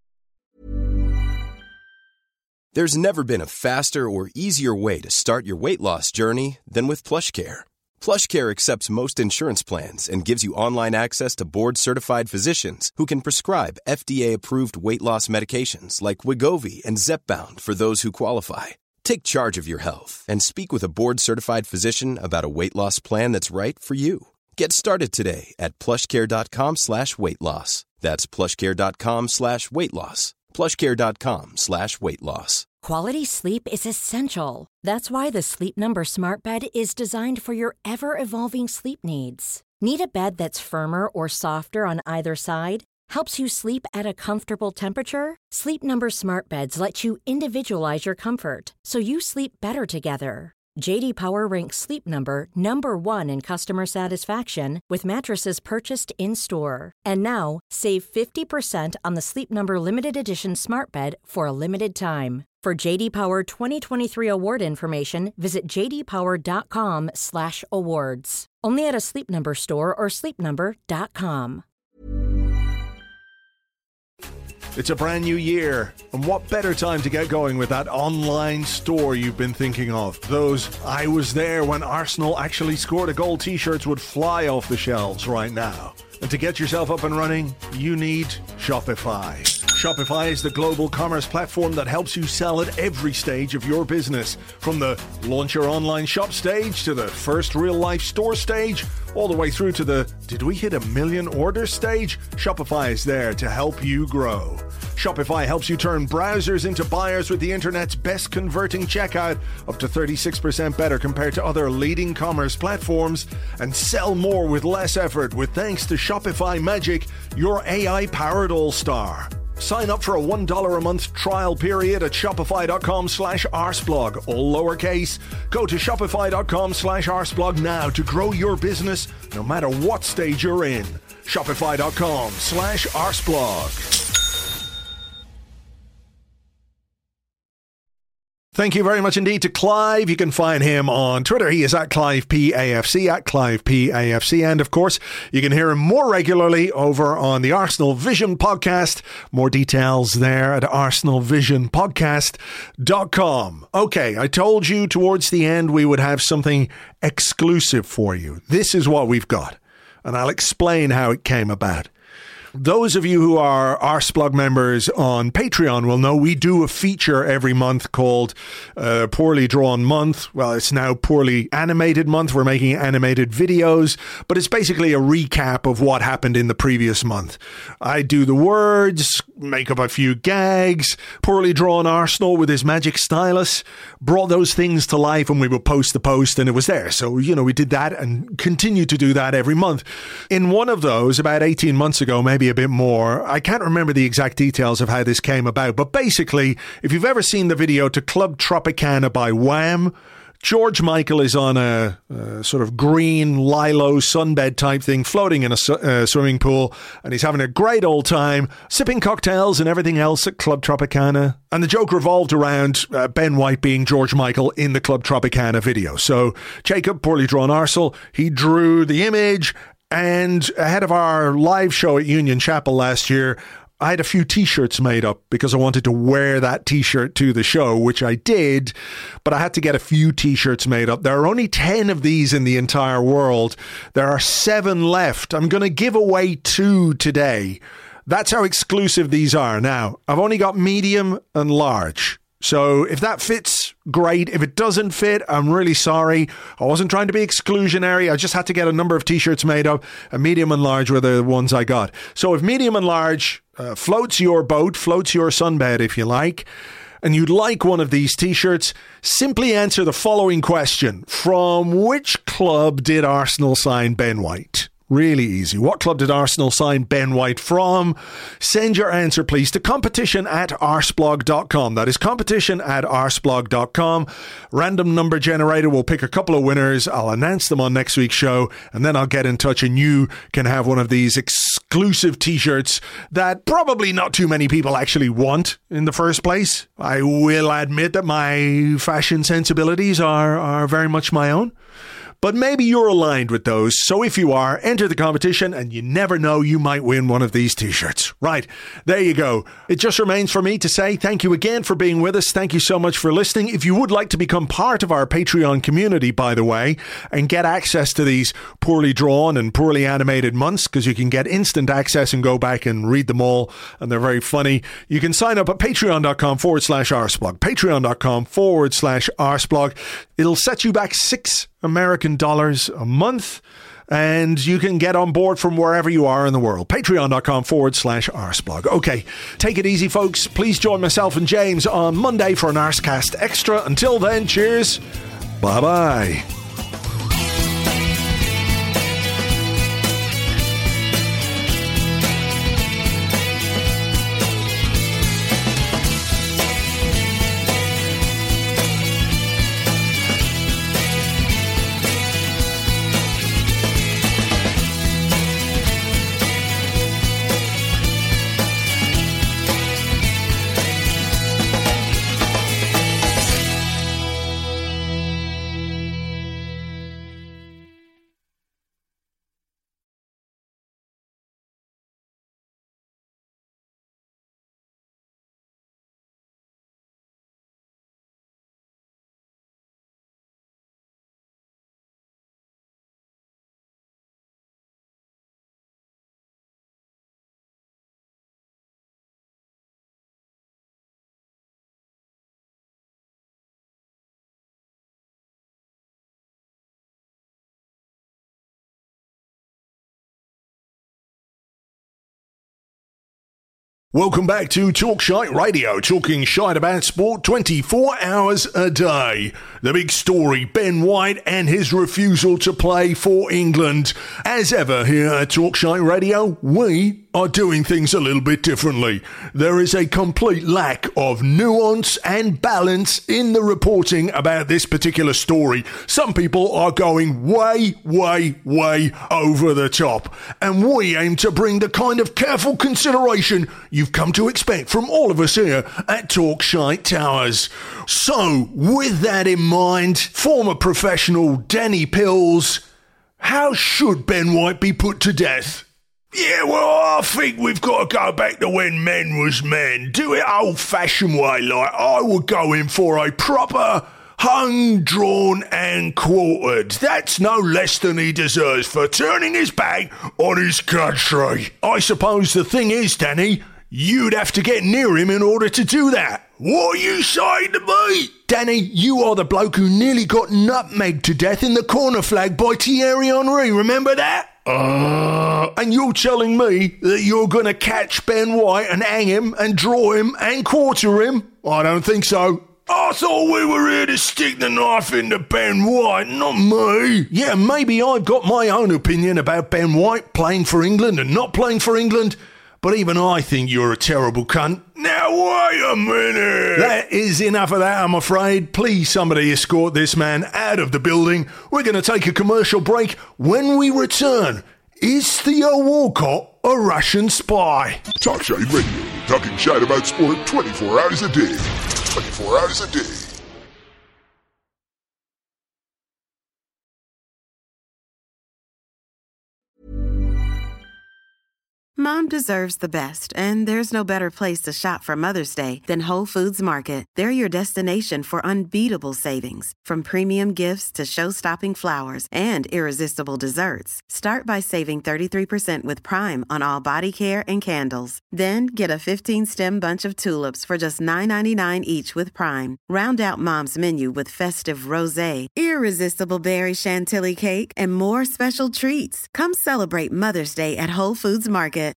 There's never been a faster or easier way to start your weight loss journey than with PlushCare. PlushCare accepts most insurance plans and gives you online access to board-certified physicians who can prescribe F D A-approved weight loss medications like Wegovy and Zepbound for those who qualify. Take charge of your health and speak with a board-certified physician about a weight loss plan that's right for you. Get started today at plushcare.com slash weight loss. That's plushcare.com slash weight loss. plushcare.com slash weight loss. Quality sleep is essential. That's why the Sleep Number Smart Bed is designed for your ever-evolving sleep needs. Need a bed that's firmer or softer on either side? Helps you sleep at a comfortable temperature? Sleep Number Smart Beds let you individualize your comfort, so you sleep better together. J D Power ranks Sleep Number number one in customer satisfaction with mattresses purchased in-store. And now, save fifty percent on the Sleep Number Limited Edition Smart Bed for a limited time. For J D Power twenty twenty-three award information, visit jdpower.com slash awards. Only at a Sleep Number store or sleep number dot com. It's a brand new year, and what better time to get going with that online store you've been thinking of? Those "I was there when Arsenal actually scored a goal" t-shirts would fly off the shelves right now. And to get yourself up and running, you need Shopify. Shopify is the global commerce platform that helps you sell at every stage of your business. From the launch your online shop stage to the first real-life store stage, all the way through to the "did we hit a million orders" stage, Shopify is there to help you grow. Shopify helps you turn browsers into buyers with the internet's best converting checkout, up to thirty-six percent better compared to other leading commerce platforms, and sell more with less effort with thanks to Shopify Magic, your A I-powered all-star. Sign up for a one dollar a month trial period at shopify.com slash arseblog, all lowercase. Go to shopify.com slash arseblog now to grow your business no matter what stage you're in. Shopify.com slash arseblog. Thank you very much indeed to Clive. You can find him on Twitter. He is at Clive P A F C, at Clive P A F C. And of course, you can hear him more regularly over on the Arsenal Vision podcast. More details there at arsenal vision podcast dot com. Okay, I told you towards the end we would have something exclusive for you. This is what we've got, and I'll explain how it came about. Those of you who are Arsblog members on Patreon will know we do a feature every month called uh, Poorly Drawn Month. Well, it's now Poorly Animated Month. We're making animated videos, but it's basically a recap of what happened in the previous month. I do the words, make up a few gags. Poorly Drawn Arsenal with his magic stylus brought those things to life, and we would post the post and it was there. So, you know, we did that and continue to do that every month. In one of those, about eighteen months ago, maybe a bit more, I can't remember the exact details of how this came about, but basically, if you've ever seen the video to Club Tropicana by Wham, George Michael is on a, a sort of green lilo sunbed type thing, floating in a su- uh, swimming pool, and he's having a great old time, sipping cocktails and everything else at Club Tropicana. And the joke revolved around uh, Ben White being George Michael in the Club Tropicana video. So Jacob, Poorly Drawn Arsehole, he drew the image. And ahead of our live show at Union Chapel last year, I had a few t-shirts made up because I wanted to wear that t-shirt to the show, which I did, but I had to get a few t-shirts made up. There are only ten of these in the entire world. There are seven left. I'm going to give away two today. That's how exclusive these are. Now, I've only got medium and large. So if that fits, great. If it doesn't fit, I'm really sorry. I wasn't trying to be exclusionary. I just had to get a number of t-shirts made up, and medium and large were the ones I got. So if medium and large uh, floats your boat, floats your sunbed, if you like, and you'd like one of these t-shirts, simply answer the following question. From which club did Arsenal sign Ben White? Really easy. What club did Arsenal sign Ben White from? Send your answer, please, to competition at arsblog dot com. That is competition at arsblog dot com. Random number generator will pick a couple of winners. I'll announce them on next week's show, and then I'll get in touch, and you can have one of these exclusive t-shirts that probably not too many people actually want in the first place. I will admit that my fashion sensibilities are, are very much my own. But maybe you're aligned with those, so if you are, enter the competition, and you never know, you might win one of these t-shirts. Right, there you go. It just remains for me to say thank you again for being with us. Thank you so much for listening. If you would like to become part of our Patreon community, by the way, and get access to these poorly drawn and poorly animated months, because you can get instant access and go back and read them all, and they're very funny, you can sign up at patreon.com forward slash arsblog. Patreon.com forward slash arsblog. It'll set you back six American dollars a month, and you can get on board from wherever you are in the world. Patreon.com forward slash arsblog. Okay, take it easy, folks. Please join myself and James on Monday for an Arscast Extra. Until then, cheers. Bye-bye. Welcome back to Talk Shite Radio, talking shite about sport twenty-four hours a day. The big story, Ben White and his refusal to play for England. As ever here at Talk Shite Radio, we are doing things a little bit differently. There is a complete lack of nuance and balance in the reporting about this particular story. Some people are going way, way, way over the top. And we aim to bring the kind of careful consideration you've come to expect from all of us here at Talk Shite Towers. So, with that in mind, former professional Danny Pills, how should Ben White be put to death? Yeah, well, I think we've got to go back to when men was men. Do it old-fashioned way, like I would go in for a proper Hung, drawn, and quartered. That's no less than he deserves for turning his back on his country. I suppose the thing is, Danny, you'd have to get near him in order to do that. What are you saying to me? Danny, you are the bloke who nearly got nutmegged to death in the corner flag by Thierry Henry, remember that? Uh, and you're telling me that you're going to catch Ben White and hang him and draw him and quarter him? I don't think so. I thought we were here to stick the knife into Ben White, not me. Yeah, maybe I've got my own opinion about Ben White playing for England and not playing for England, but even I think you're a terrible cunt. Now, wait a minute. That is enough of that, I'm afraid. Please, somebody escort this man out of the building. We're going to take a commercial break. When we return, is Theo Walcott a Russian spy? Talk Shite Radio, talking shite about sport twenty-four hours a day. twenty-four hours a day. Mom deserves the best, and there's no better place to shop for Mother's Day than Whole Foods Market. They're your destination for unbeatable savings, from premium gifts to show-stopping flowers and irresistible desserts. Start by saving thirty-three percent with Prime on all body care and candles. Then get a fifteen-stem bunch of tulips for just nine ninety-nine each with Prime. Round out Mom's menu with festive rosé, irresistible berry chantilly cake, and more special treats. Come celebrate Mother's Day at Whole Foods Market.